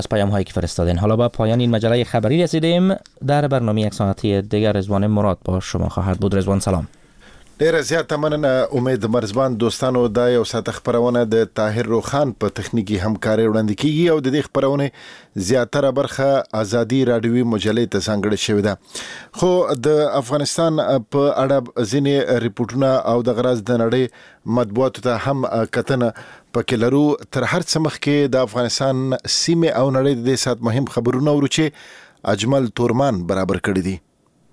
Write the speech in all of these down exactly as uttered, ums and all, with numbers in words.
از پیام هایی که فرستادین. حالا با پایان این مجله خبری رسیدیم. در برنامه یک ساعتی دیگر رضوان مراد با شما خواهد بود. رضوان سلام. ډیره زیاته مننه امید مرزبان. دوستانو دا یو ساعت خبرونه د طاهر روخان په تخنیکی همکاري وړاندې کیږي او د دې خبرونه زیاتره برخه ازادي رادیوي مجلې ته څنګه شوې ده. خو د افغانستان په اړه ځینې ریپورتونه او د غراز د نړۍ مطبوعاتو ته هم کتنه پکې لرو. تر هر څه مخکې د افغانستان سیمه او نړۍ د سات مهم خبرونه ورو چې اجمل تورمان برابر کړی دي.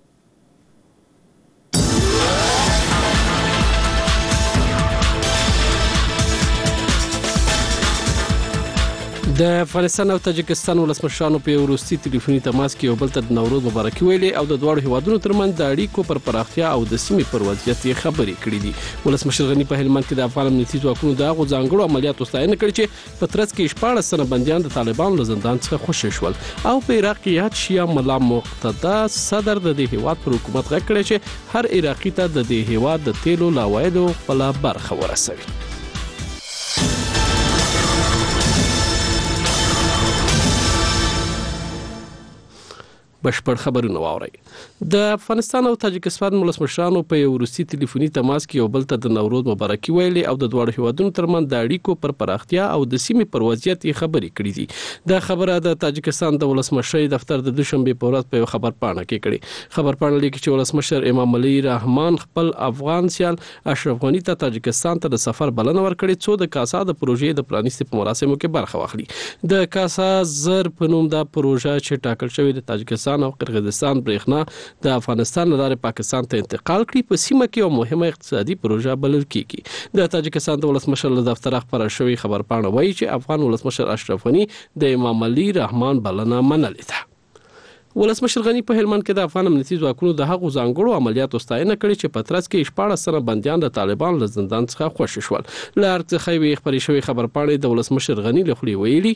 د افغانستان او تاجکستان ولسمشرانو په وروستي ټلیفوني تماس کې یو بل ته د نوروز مبارکي ویلې او د دوه هیوادونو ترمنځ د اړیکو پر پراختیا او د سیمې پر وضعیت خبرې کړې دي. ولسمشر غنی په هلمند کې د افغان امنیتي ځواکونو د هغو ځانګړو عملیاتو ستاینه کړې چې په ترڅ کې شپاړس تنه بندیان د طالبانو له زندان څخه خوشي شول او په عراق کې یاد شیا ملا مقتدا صدر د دې هیواد پر حکومت غږ کړی چې هر عراقي ته د دې هیواد د تیلو لاوایدو خپل برخه ورسوي. بشپړ خبرونه واوري. د افغانستان او تاجکستان ولسمشرانو په یو وروستي ټلیفوني تماس کې یو بل ته د نوروز مبارکي ویلې او د دوه هیوادونو ترمنځ د اړیکو پر پراختیا او د سیمې پر وضعیت خبرې کړې دي. دا خبره د تاجکستان د ولسمشر دفتر د دوشنبه په ورځ په خبر پاڼه کې کړې. خبر پاڼه لیکي چې ولسمشر امام علي رحمان خپل افغان سیال اشرف غنی ته تاجکستان ته د سفر بلنه ورکړې څو د کاسا د پروژې د پرانیستي په مراسمو کې برخه واخلي. د کاسا زر په نوم د پروژه چې ټاکل شوې د تاجکستان او قرغیزستان برېښنا د افغانستان له لارې پاکستان ته انتقال کړي په سیمه کې یو مهمه اقتصادي پروژه بلل کیږي. د تاجکستان د ولسمشر له دفتر خبره شوې خبر پاڼه وایي چې افغان ولسمشر اشرف غنی د امام علي رحمان بلنه منلې ده. ولسمشر غنی په هلمند کې د افغان امنیتي ځواکونو د هغو ځانګړو عملیاتو ستاینه کړې چې په ترڅ کې شپاړس تنه بندیان د طالبان له زندان څخه خوشي شول. له هر څه خبرې خبرې شوې خبر پاڼه د ولسمشر غنی له خولې ویلي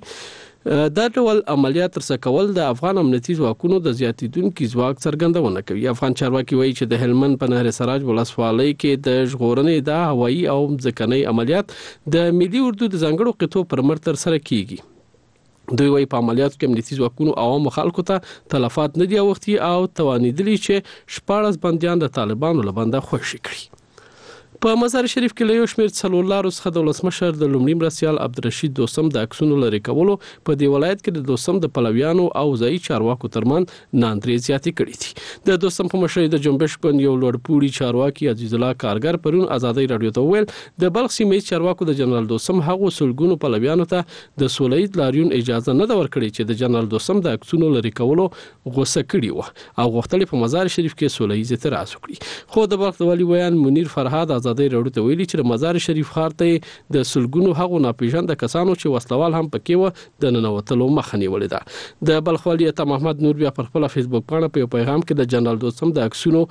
دا ډول عملیات ترسره کول د افغان امنیتي ځواکونو د زیاتیدونکو ځواک څرګندونه کوي. افغان چارواکي وایي چې د هلمند په نهر سراج ولسوالۍ کې د ژغورنې د هوایي او ځمکني عملیات د ملي اردو د ځانګړو قطو پر مټ ترسره کیږي. دوی وايي په عملیاتو کې امنیتي ځواکونو عوامو خلکو ته تلفات نه دي اوختي او توانیدلي چې شپاړس بندیان د طالبانو له بنده خوشي کړي. په مزار شریف کې له یو شمېر څلور لارو څخه د ولسمشر د لومړي مرستیال عبدالرشید دوستم د عکسونو لرې کولو په دې ولایت کې د دوستم د پلویانو او ځایي چارواکو ترمنځ ناندرې زیاتې کړې دي. د دوستم په مشرۍ د جنبش ګوند یو لوړپوړي چارواکي عزیز الله کارګر پرون ازادي رادیو ته ویل د بلخ سیمې چارواکو د جنرال دوستم هغو سلګونو پلویانو ته د سولید لاریون اجازه نه ده ورکړې چې د جنرال دوستم د عکسونو لرې کولو غوسه کړي و او غوښتل په مزار شریف کې سولید اعتراض وکړي. خو د بلخ د والی ویان منیر فرهاد ازادي رادیو ته ویلي چې د مزار شریف ښار ته د سلګونو هغو ناپېژانده کسانو چې وسلوال هم پکې و د ننوتلو مخه نیولې ده. د بلخ والي عطا محمد نور بیا پر خپل فیسبوک پاڼه په یو پیغام کې د جنرال دوستم د عکسونو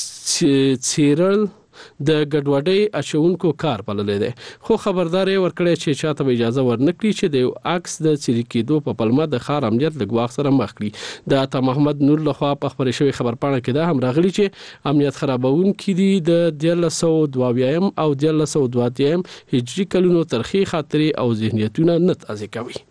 څیرل د ګډوډۍ اچونکو کار بللی دی. خو خبرداري ورکړی چې چاته به اجازه ورنکړي چې د یو عکس د څیرې کېدو په پلمه د ښار امنیت له ګواښ سره مخ کړي. د عطا محمد نور لخوا په خپرې شوې خبر پاڼه کې دا هم راغلي چې امنیت خرابونکي دي د دیارلس سوه دوه اویایم او دیارلس سوه دوه اتیایم هجري کلونو ترخې خاطرې او ذهنیتونه نه تازه کوي.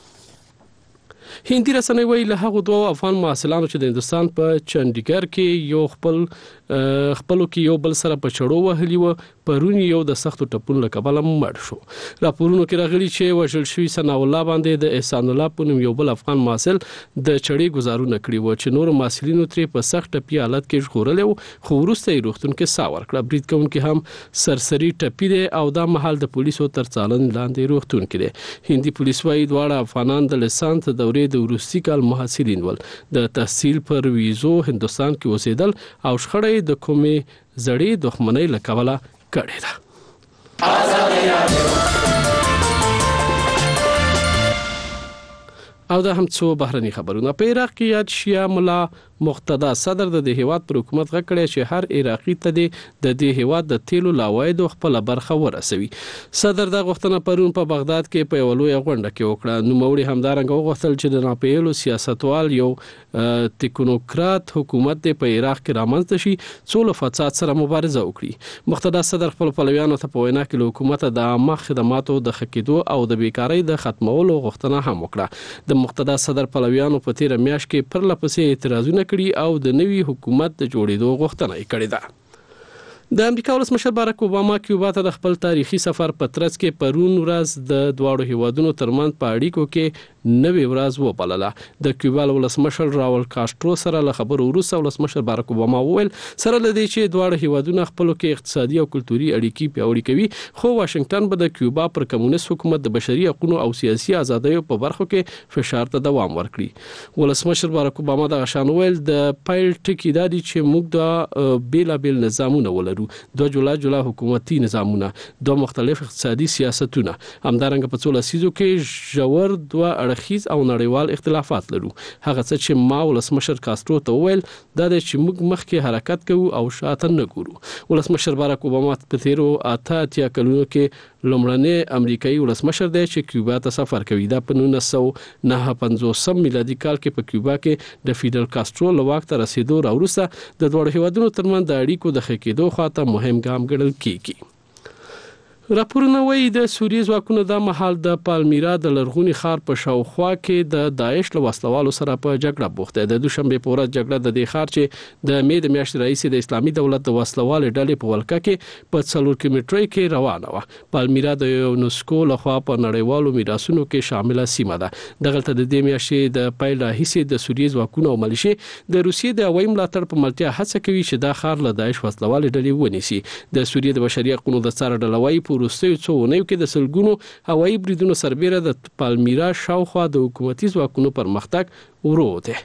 هندي رسنۍ وایي له هغو دوه افغان محصلانو چې د هندستان په چنډیګر کې یو خپل خپلو کې یو بل سره په چړو وهلي و پرون یو د سختو ټپونو له کبله مړ شو. راپورونو کې راغلي چې وژل شوي ثنا الله باندې د احسان الله په نوم یو بل افغان محصل د چړې گزارونه کړي و چې نور محصلینو ترې په سخت ټپي حالت کې ژغورلی و خو وروسته یې روغتون کې ساه ورکړه. برید کوونکي هم سرسري ټپي دی او دا مهال د پولیسو تر څارنې لاندې روغتون کې دی. هندي پولیس وایي دواړه افغانان د لیسانس دورې د وروستي کال محصلین ول. د تحصیل پر ویزو هندستان کې اوسېدل او شخړه د کومې زړې دښمنۍ له کبله کړې ده. او دا هم څو بهرني خبرونه. په عراق کې یاد شیا ملا مقتدا صدر د هیواد پر حکومت غکړی چې هر عراقي ته د دې هیواد د تیلو لاوایدو خپل برخه ورسوي. صدر د غوښتنه پرون په بغداد کې په یو لوی غونډه کې وکړه. نوموړي همدارنګه وغوښتل چې د ناپیلو سیاستوال یو تکنوکرات حکومت په عراق کې رامنځته شي څو له فساد سره مبارزه وکړي. مقتدا صدر خپل پلویانو ته په وینا کې له حکومت د عامه خدماتو د ښه کېدو او د بیکارۍ د ختمولو غوښتنه هم وکړه. د مقتدا صدر پلویانو په تیر میاشت کې پر لپسې اعتراضونه کړي او د نوي حکومت د جوړېدو غوښتنه یې کړې ده. د امریکا ولسمشر باراک اوباما کیوبا ته د خپل تاریخي سفر په ترڅ کې پرون ورځ د دواړو هیوادونو ترمنځ په اړیکو کې نوې ورځ وبلله. د کیوبا ولسمشر راول کاسترو سره له خبرو وروسته ولسمشر باراک اوباما وویل سره لدی چې دواړو هیوادونو خپل کې اقتصادي او کلتوري اړیکې پیاوړې کوي، خو واشنگټن به د کیوبا پر کمونیست حکومت د بشري حقوقو او سیاسي ازادیو په برخو کې فشار ته دوام ورکړي. ولسمشر باراک اوباما د غشان ویل د پایل ټکی دادی چې موږ د بیلا بیل نظامونه ولرو، دو جلا جلا حکومتي نظامونه، دو مختلف اقتصادي سیاستونه، همدارنګه په څو لسیزو کې ژور دوه اړخیز او نړیوال اختلافات لرو. هغه څه چې ما ولسمشر کاسترو ته وویل دا دی چې موږ مخکې حرکت کوو او شاته نه ګورو. ولسمشر باراک اوباما په تیرو اته اتیا کلونو کې لومړنی امریکایي ولسمشر دی چې کیوبا ته سفر کوي. دا په نولس سوه نهه پنځوس میلادي کال کې په کیوبا کې د فیدل کاسترو له واک ته رسیدو راوروسته د دواړو هیوادونو ترمنځ د اړیکو د ښه کېدو خواته مهم ګام ګڼل کیږي. راپورونه وایي د سوریې ځواکونو د مهال د پالمیرا د لرغوني ښار په شاوخوا کې د داعش له وسلوالو سره په جګړه بوخته ده. د دوشنبه په ورځ جګړه د دې ښار چې د مې د میاشتې رئیس د اسلامي دولت د وسلوال ډلې په ولکه کې په څلور کیلومترۍ کې روانه و. پالمیرا د یونسکو لخوا په نړیوالو میراثونو کې شامله سیمه ده. دغلته د دې میاشتې د پیل راهیسې د سوریې ځواکونو او ملیشې د روسیې د هوایي ملاتړ په ملتیا هڅه کوي چې دا ښار له داعش وسلوال ډلې ونیسي. د سوریې د بشري حقوقو د څار ډلوي په وروستیو څو اونیو کې د سلګونو هوایي بریدونو سربېره د پالمیرا شاوخوا د حکومتي ځواکونو پرمختګ ورو دی.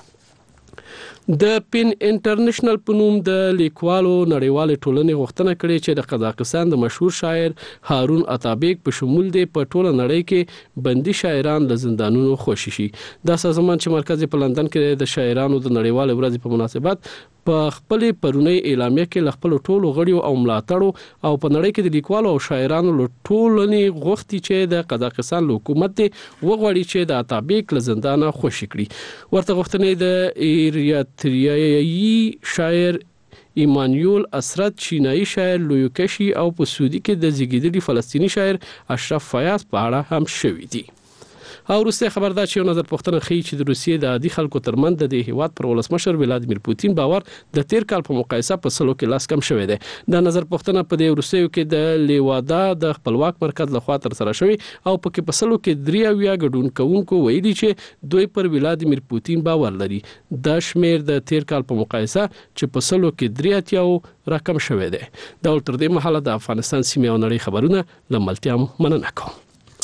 د پین انټرنیشنل په نوم د لیکوالو نړیوال ټولنې غوښتنه کړې چې د قزاقستان د مشهور شاعر هارون اتابیک په شمول دی په ټوله نړۍ کې بندي شاعران له زندانونو خوشي شي. دا سازمان چې مرکز په لندن کې د شاعرانو د نړیوال ورځې په مناسبت په خپل پرونی اعلامیه کې ل خپل ټولو غړیو او ملاتړو او په نړۍ کې د لیکوالو او شاعرانو له ټولنې غوښتي چې د قزاقستان حکومت دی وغواړي چې د اتابیک له زندانه خوشي کړي. ورته غوښتنې د ایریتریایي شاعر ایمانویل اسرت، چینایي شاعر لویوکشي او په سعودي کې د زیږیدلي فلسطینی شاعر اشرف فیاض په اړه هم شوي دي. او روسي خبردار چې یو نظر پوښتنه ښیي چې د روسیې د عادي خلکو ترمنځ د دې هیواد پر ولسمشر ولادیمیر پوتین باور د تیر کال په مقایسه په سلو کې لاس کم شوی دی. دا نظر پوښتنه په دې روسیو کې د لیوادا د خپلواک مرکز لخوا تر سره شوی او په کې په سلو کې درې اویا ګډون کوونکو ویلي چې دوی پر ولادیمیر پوتین باور لري. دا شمیر د تیر کال په مقایسه چې په سلو کې درې اتیا رقم شوی دی. دا تر دې مهاله د افغانستان سیمه او نړۍ خبرونه لملتیا مننه کوم.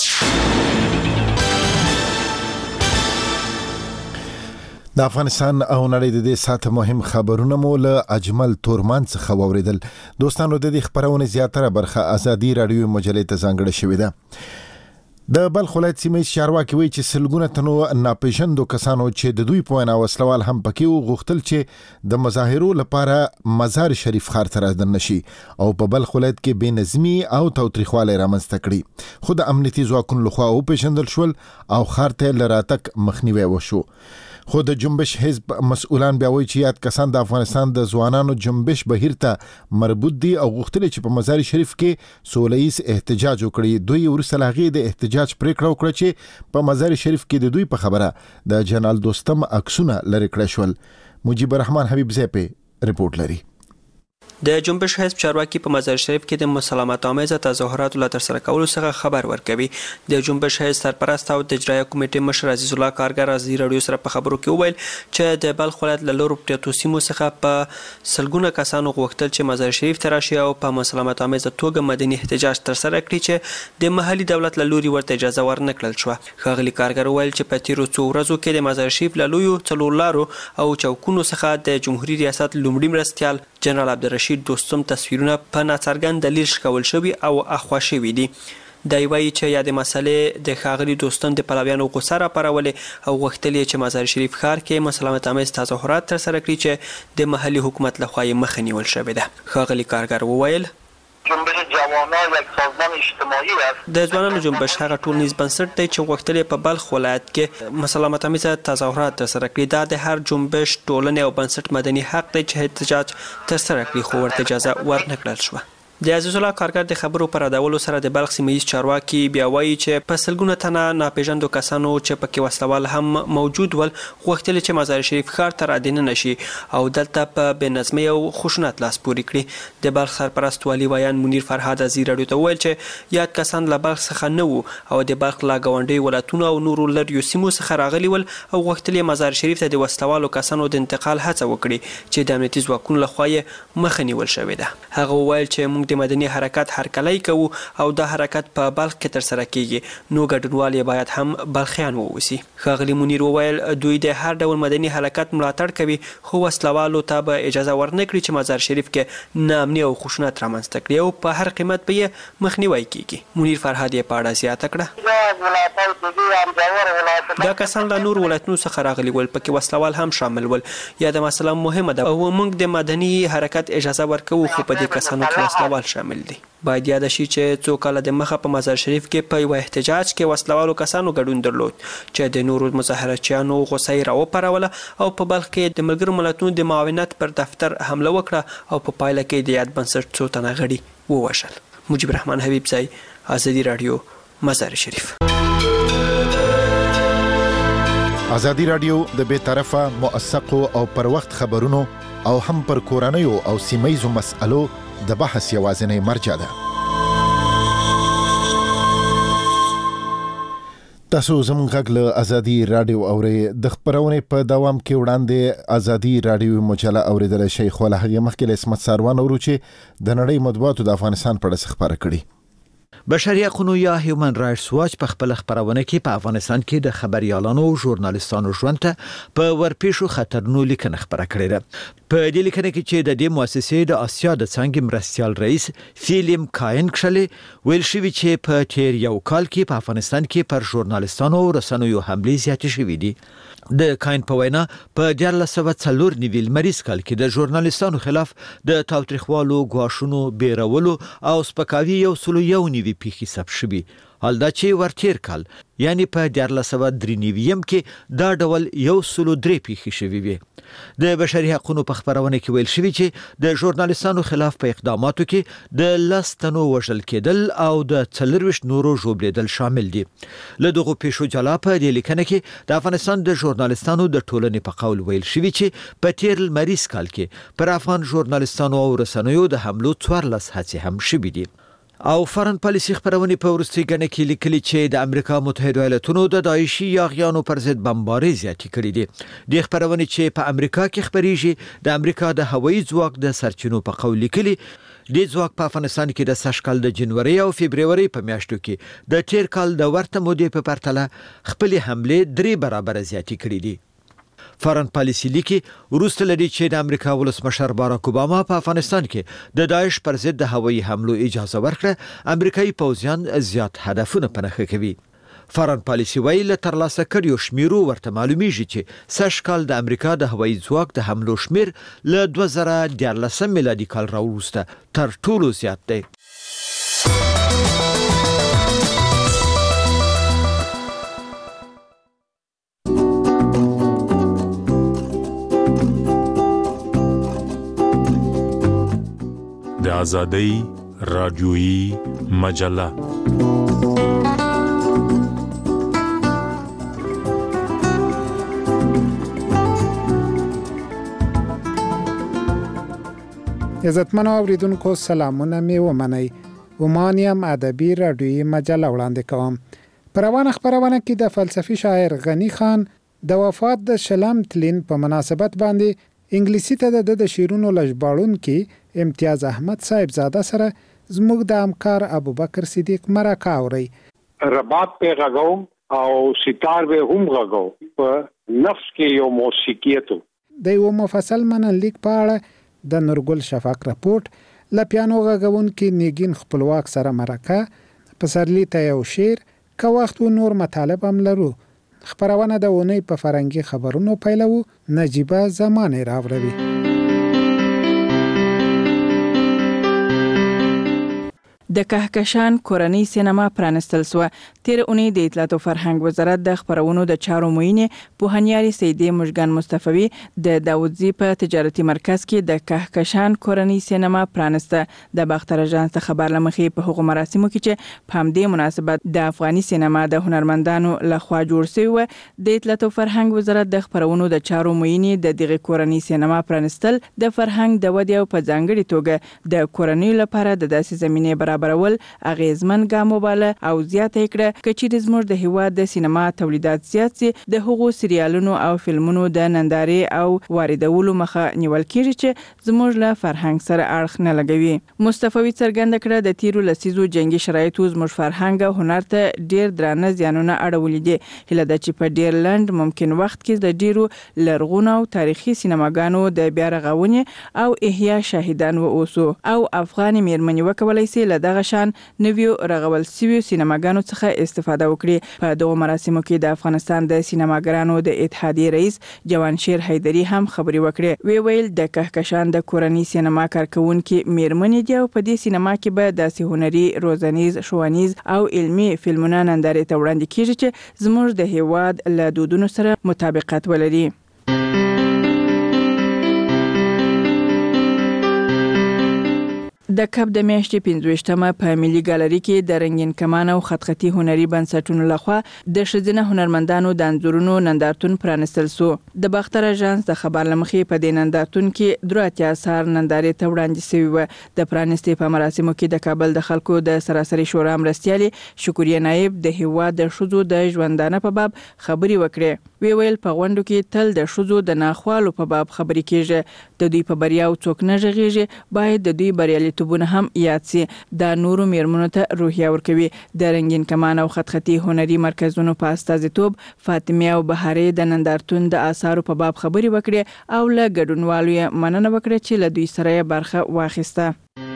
د افغانستان او نړۍ د دې ساعت مهم خبرونه مو له اجمل تورمان څخه واوریدل. دوستانو د دې خبرونه زیاتره برخه ازادي رادیو مجلې ته ځانګړې شوې ده. د بلخ ولایت سیمې چارواکي وایي چې سلګونه تنو ناپېژندو کسانو چې د دوی په وینا وسلوال هم پکې وو غوښتل چې د مظاهرو لپاره مزار شریف ښار ته راځن نشي او په بلخ ولایت کې بې نظمي او تاوتریخوالی رامنځته کړي. خو د امنیتي ځواکونو لخوا وپېژندل شول او ښار ته له راتګ مخنیوی وشو. خو د جنبش حزب مسؤلان بیا وایي چې یاد کسان د افغانستان د ځوانانو جنبش بهیر ته مربوط دي او غوښتل چې په مزار شریف کې سولهییز احتجاج وکړي. دوی وروسته له هغې د احتجاج پریکړه وکړه چې په مزار شریف کې د دوی په خبره د جنرال دوستم عکسونه لرې کړه شول. مجيب الرحمن حبیب زیپی رپورټ لري. د جنبش حزب چارواکي په مزار شریف کې د مسالمت آمیزه تظاهراتو لا ترسره کولو څخه خبر ورکوي. د جنبش حزب سرپرست او د اجرایه کمیټې مشر عزیز الله کارګر ازادي رادیو سره په خبرو کې وویل چې د بلخ ولایت له لورو پټو سیمو څخه په سلګونه کسانو غوښتل چې مزار شریف ته راشي او په مسالمت آمیزه توګه مدني احتجاج ترسره کړي چې د محلي دولت له لوري ورته اجازه ورنکړل شوه. ښاغلي کارګر وویل چې په تیرو څو ورځو کې د مزار شریف له لویو څلور لارو او چوکونو څخه د جمهوریت ریاست لومړي مرستیال جنرال عبدالرشید دوستم تصویرونه په ناڅرګند دلیل شکول شوي او اخوا شوي دي. د وایي چې یا د مسلې د ښاغلي دوستم د پلویانو غوسه راپارولې او غوښتل یې چې مزار شریف ښار کې مسالمت آمیز تظاهرات ترسره کړي چې د محلي حکومت لخوا یې مخه نیول شوې ده. ښاغلي کارګر وویل جنبش جوانان یک سازمان اجتماعی است. د ځوانانو جنبش هغه ټولنیز بنسټ دی چې غوښتل په بلخ ولایت کې مسالمت آمیز تظاهرات ترسره کړي. دا د هر جنبش ټولنې او بنسټ مدني حق دی چې احتجاج ترسره کړي، خو ورته اجازه ورنکړل شوه. د عزیز الله کارګر د خبرو پر ادولو سره د بلخ سیمه ییز چارواکي بیا وایي چې په سلګونه تنه ناپېژاندو کسانو چې پکې وسلوال هم موجود ول غوښتل چې مزار شریف ښار ته رادننه شي او دلته په بېنظمۍ او خشونت لاس پورې کړي. د بلخ سرپرست والي ویان منیر فرهاد ازی راډیو ته وویل چې یاد کسان له بلخ څخه نه وو او د بلخ له ګاونډیو ولایتونو او نورو لرېیو سیمو څخه راغلي ول او غوښتل یې مزار شریف ته د وسلوالو کسانو د انتقال هڅه وکړي چې د امنیتي ځواکونو لخوا یې مخه نیول شوې ده. هغه وویل چې موږ د مدني حرکت هرکلی کوو او دا حرکت په بلخ کې ترسره کیږي، نو ګډونوال یې باید هم بلخیان ووسی. ښاغلي منیر وویل دوی د هر ډول مدني حرکت ملاتړ کوي، خو وسلوالو ته به اجازه ورنکړي چې مزار شریف کې ناامني او خشونت رامنځته کړي او په هر قیمت به یې مخنیوی کیږي. منیر فرهاد یې په اړه زیاته کړه دا کسان له نور ولایتونو څخه راغلي ول، پکې وسلوال هم شامل ول. یا د مسله مهمه ده او موږ د مدني حرکت اجازه ورکوو، خو په دې کسانو کې وسلوال شامل دي. باید یاد شي چې څو کاله د مخه په مزار شریف کې په یو احتجاج کې وسلوالو کسانو ګډون درلود چې د نورو مظاهرچیانو غوسه یې راوپاروله او په بلخ کې د ملګرو ملتونو د معاونت پر دفتر حمله وکړه او په پایله کې د یاد بنسټ څو تنه غړي ووژل. مجيب رحمان حبیب ځای، ازادي رادیو، مزار شریف. ازادي رادیو د بې طرفه موثقو او پر وخت خبرونو او هم پر کورنیو او سیمایزو مسألو د بحث یوازینی مرجع ده. تاسو زموږ غږ له ازادي رادیو اورئ. د خبرونې په دوام کې وړاندې ازادي رادیو مجله اوریدل شي، خو له هغې مخکې له اسمت ساروان اورو چې د نړۍ مطبوعاتو د افغانستان په اړه خبره کړي. بشري حقوقو یا هیومن رائټس واچ په خپل خبرونه کې په افغانستان کې د خبريالانو او ژورنالستانو ژوند ته په ورپېښو خطرونو لیکنه خبره کړې ده. په دې لیکنه کې چې د دې مؤسسې د آسیا د څانګې مرستیال رئیس فیلم کاین کښلې ویل شوي چې په تیر یو کال کې په افغانستان کې پر ژورنالستانو او رسنیو حملې زیاتې شوې دي. د کاین په وینا په دیارلس سوه څلور نوي لمریز کال کې د ژورنالستانو خلاف د تاوتریخوالو، ګواښونو، بیرولو او سپکاوي یو سلو یو نوي پیښې ثبت شوي. حال دا چې ورتیر کال یعنی په دیارلس سوه درې نوي کې دا ډول یو سلو درې پیښې شوي وي. د بشري حقوقو په خبرونه کې ویل شوي چې د ژورنالستانو خلاف په اقداماتو کې د لس تنو وژل کېدل او د څلرویشت نورو ژوبلېدل شامل دي. له دغو پیښو جلا په دې لیکنه کې د افغانستان د ژورنالستانو د ټولنې په قول ویل شوي چې په تیر لمریز کال کې پر افغان ژورنالستانو او رسنیو د حملو څوارلس هڅې هم شوي دي. او فارن پالیسي خبرونه په وروستي ګڼه کې لیکلي چې د امریکا متحده ایالاتونو د داعشي یاغیانو پر ضد بمبارۍ زیاتې کړې دي. د خبرونه چې په امریکا کې خبريږي د امریکا د هوایي ځواک د سرچینو په قول لیکلي د ځواک په افغانستان کې د سږ کال د جنوري او فبرवरी په میاشتو کې د تیر کال د ورته مودې په پرتله خپل حمله درې برابر زیاتې کړې دي. فارن پالیسي لیکي وروسته لري چې د امریکا ولسمشر باراک اوباما په افغانستان کې د داعش پر ضد د هوایي حملو اجازه ورکړه، امریکایي پوځیان زیات هدفونه پنهخه کوي. فارن پالیسي ویل ترلاسه کړیو شمیرو ورته معلومیږي چې سږ کال د امریکا د هوایي ځواک د حملو شمیر له دوه زره دیارلس میلادي کال راوروسته تر ټولو زیات دی. د آزادۍ رادیویی مجله. عزتمنو اوریدونکو سلامونه می ومنئ. ومانیم ادبی رادیویی مجله وړاندې کوم. په روانه خبرونه کې د فلسفي شاعر غنی خان د وفات د شلم تلین په مناسبت باندې انګلیسي ته د د شیرونو لژباړون کې امتیاز احمد صاحب زاده سره زموږ د همکار ابوبکر صدیق مرکه اوري. رباط په غاغو او ستار به هم غاغو په نفس کې یو موسیقیتو د یو مفصل منلیک په اړه د نورګل شفاق راپورټ ل پیانو غاغون کې نیګین خپلواک سره مرکه پسرلی ته یو شعر که وخت و نور مطالب هم لرو. خبرونه د اونۍ په فرنګي خبرونو پیلو. نجیبه زمانه راوړوي. د کهکشان کورنۍ سینما پرانستل سو. تیر اونۍ د اطلاعات او فرهنګ وزارت د خبرونو د چارو معین پوهنیاري سیدی مشګان مصطفی د داوودزی په تجارتي مرکز کې د کهکشان کورنۍ سینما پرانسته. د باختر اژانس خبر لمخې په هغو مراسمو کې چې په همدې مناسبت د افغاني سینما د هنرمندانو لخوا جوړ شوی و. د اطلاعات او فرهنګ وزارت د خبرونو د چارو معین د دغه کورنۍ سینما پرانستل د فرهنګ د ودې او په ځانګړي توګه د کورنۍ لپاره د داسې زمینه برابرول اغیزمن ګام وباله او زیاته کړه چې زموږ د هیواد د سینما تولیدات زیات سي. د هغو سریالونو او فلمونو د نندارې او واردولو مخه نیول کیږي چې زموږ له فرهنګ سره اړخ نه لګوي. مصطفی څرګنده کړه د تیرو لسیزو جنگي شرایطو زموږ فرهنګ او هنر ته ډیر درانه زیانونه اړولي دي. هله د چې په ډیر لند ممکن وخت کې د ډیرو لرغونو او تاریخي سینماګانو د بیا رغونې او احیا شاهدان و اوسو او افغان میرمنې وکولای سي له دغه شان نویو رغول سوي سینماګانو څخه استفاده وکړي. په دغه مراسمو کې د افغانستان د سینماګرانو د اتحادیې رئیس جوانشیر حیدری هم خبري وکړي. وی ویل د کهکشان د کورنۍ سینما کارکونکو میرمنې دی او په دې سینما کې به د هنري روزنیز ښوونیز او علمي فلمونه نندارې ته وړاندې کیږي چې زموږ د هیواد له دودونو سره مطابقت ولري. د کب د میاشتې پنځویشتمه په ملي ګالري کې د رنگین کمان او خطخطي هنري بنسټونو لخوا د ښځینه هنرمندانو د انځورونو نندارتون پرانستل سو. د باختر اژانس د خبر لمخې په دې نندارتون کې درې اتیا اثار نندارې ته وړاندې شوي و. د پرانستې په مراسمو کې د کابل د خلکو د سراسري شورا مرستیالي شکریه نایب د هیواد د ښځو د ژوندانه په باب خبري وکړې. وی ویل په غونډو کې تل د ښځو د ناخوالو په باب خبري کیږي. د دوی په بریاو څوک نه غږیږي. باید د دوی بریالیتوبونه هم یاد سي. دا نورو میرمنو ته روحیه ورکوي. د رنگین کمان او خطخطي هنري مرکزونو په استازیتوب فاطمه او بهاري د نندارتون د آثارو په باب خبري وکړي او له ګډونوالو یې مننه وکړه چې له دوی سره برخه واخیسته.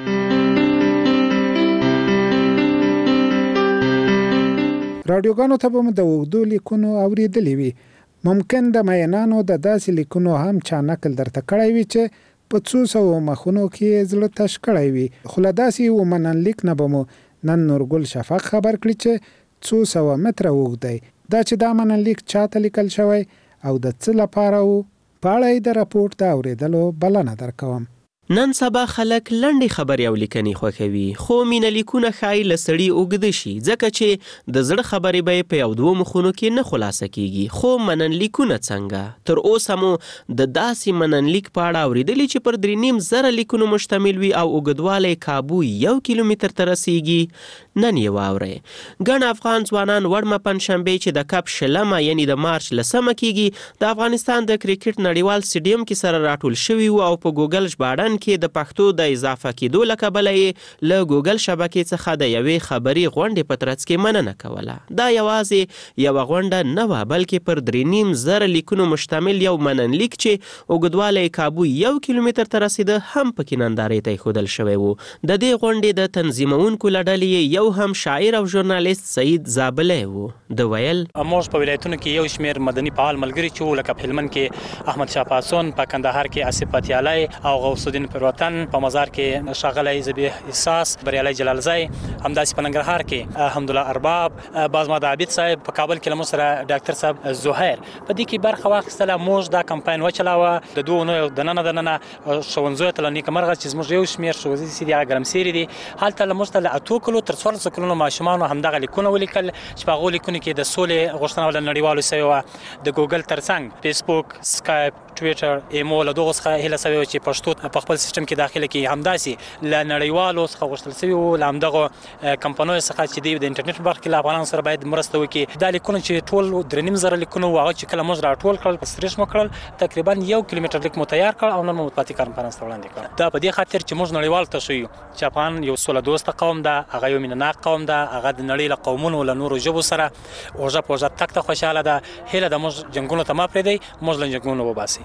رادیوګانو ته به مو د اوږدو لیکونو اوریدلې وي. ممکن د مینانو د داسې لیکونو هم چا نقل درته کړی وي چې په څو سوو مخونو کې زړه تش کړی وي. خو له داسې یو منن لیک نه به مو نن نورګل شفق خبر کړي چې څو سوه متره اوږد دی. دا چې دا منن لیک چاته لیکل شوی او د څه لپاره و، په اړه یې د راپورټ د اوریدلو بلنه درکوم. نن سبا خلک لنډې خبرې او لیکنې خوښوي، خو مینه لیکونه ښایي له سړي اوږده شي ځکه چې د زړه خبرې به یې په یو دوو مخونو کې نه خلاصه کیږي. خو منن لیکونه څنګه؟ تر اوسه مو د داسې منن لیک په اړه اورېدلي چې پر درې نیم زره لیکونو مشتمل وي او اوږدوالی کابو یو کیلومتر ته رسیږي. نن یې واورئ. ګڼ افغان ځوانان وړمه پنجشنبې چې د کب شلمه یعنې د مارچ لسمه کیږي د افغانستان د کرکټ نړیوال سټیډیم کې سره راټول شوي وو او په ګوګل ژباړن کې د پښتو د اضافه کېدو له کبله یې له ګوګل شبکې څخه د یوې خبري غونډې په ترڅ کې مننه کوله. دا یوازې یوه غونډه نه وه بلکې پر درې نیم زره لیکونو مشتمل یو منن لیک چې اوږدوالی کابو یو کیلومتر ته رسیده هم پکې نندارې ته ایښودل شوی و. د دې غونډې د تنظیمونکو له ډلې یو هم شاعر او ژورنالیست سعید زابلی و. د ویل موږ په ولایتونو کې یو شمېر مدني فعال ملګري چې وو، لکه په هلمند کې احمد شاه پاڅون، په کندهار کې آصف پتیالی او غوث الدین پروتن، په مزار کې ښاغلی ذبیح احساس، بریالی جلالزی، همداسې په ننګرهار کې حمدالله ارباب، بازماد عابد صاحب، په کابل کې له موږ سره ډاکټر صاحب زهیر په دې کې برخه واخیستله. موږ دا کمپاین وچلاوه. د دوو اونیو دننه دننه ښوونځیو ته له نیکمرغه چې زموږ یو شمېر ښوونځي چې دي هغه ګرمسېرې دي، هلته له موږ ته له اتو کلو تر څوارلسو کلونو ماشومانو همدغه لیکونه ولیکل چې په هغو لیکونو کې د سولې غوښتنه له نړیوالو سوې وه. د ګوګل ترڅنګ فیسبوک، سکایپ، ټویټر، ایمو له دغو څخه هیله سوې وه چې پښتو په خپل سیسټم کې داخله کړي. همداسې له نړیوالو څخه غوښتل سوي وو له همدغو کمپنیو څخه چې دوی د انټرنیټ په برخه کې له افغانانو سره باید مرسته وکړي. دا لیکونه چې ټول درې نیم زره لیکونه وو، هغه چې کله موږ راټول کړل، په سریش مو کړل، تقریبا یو کیلومتر لیک مو تیار کړ او نن مو مطبوعاتي کنفرانس ته وړاندې کړ. دا په دې خاطر چې موږ نړیوالو ته ښیو چې افغان یو سوله دوسته قوم ده، هغه یو مینهناک قوم ده، هغه د نړۍ له قومونو له نورو ژبو سره اوږه په اوږه تګ ته خوشحاله ده. هیله ده موږ جنګونو ته مه پرېږدئ، موږ له جنګونو وباسئ.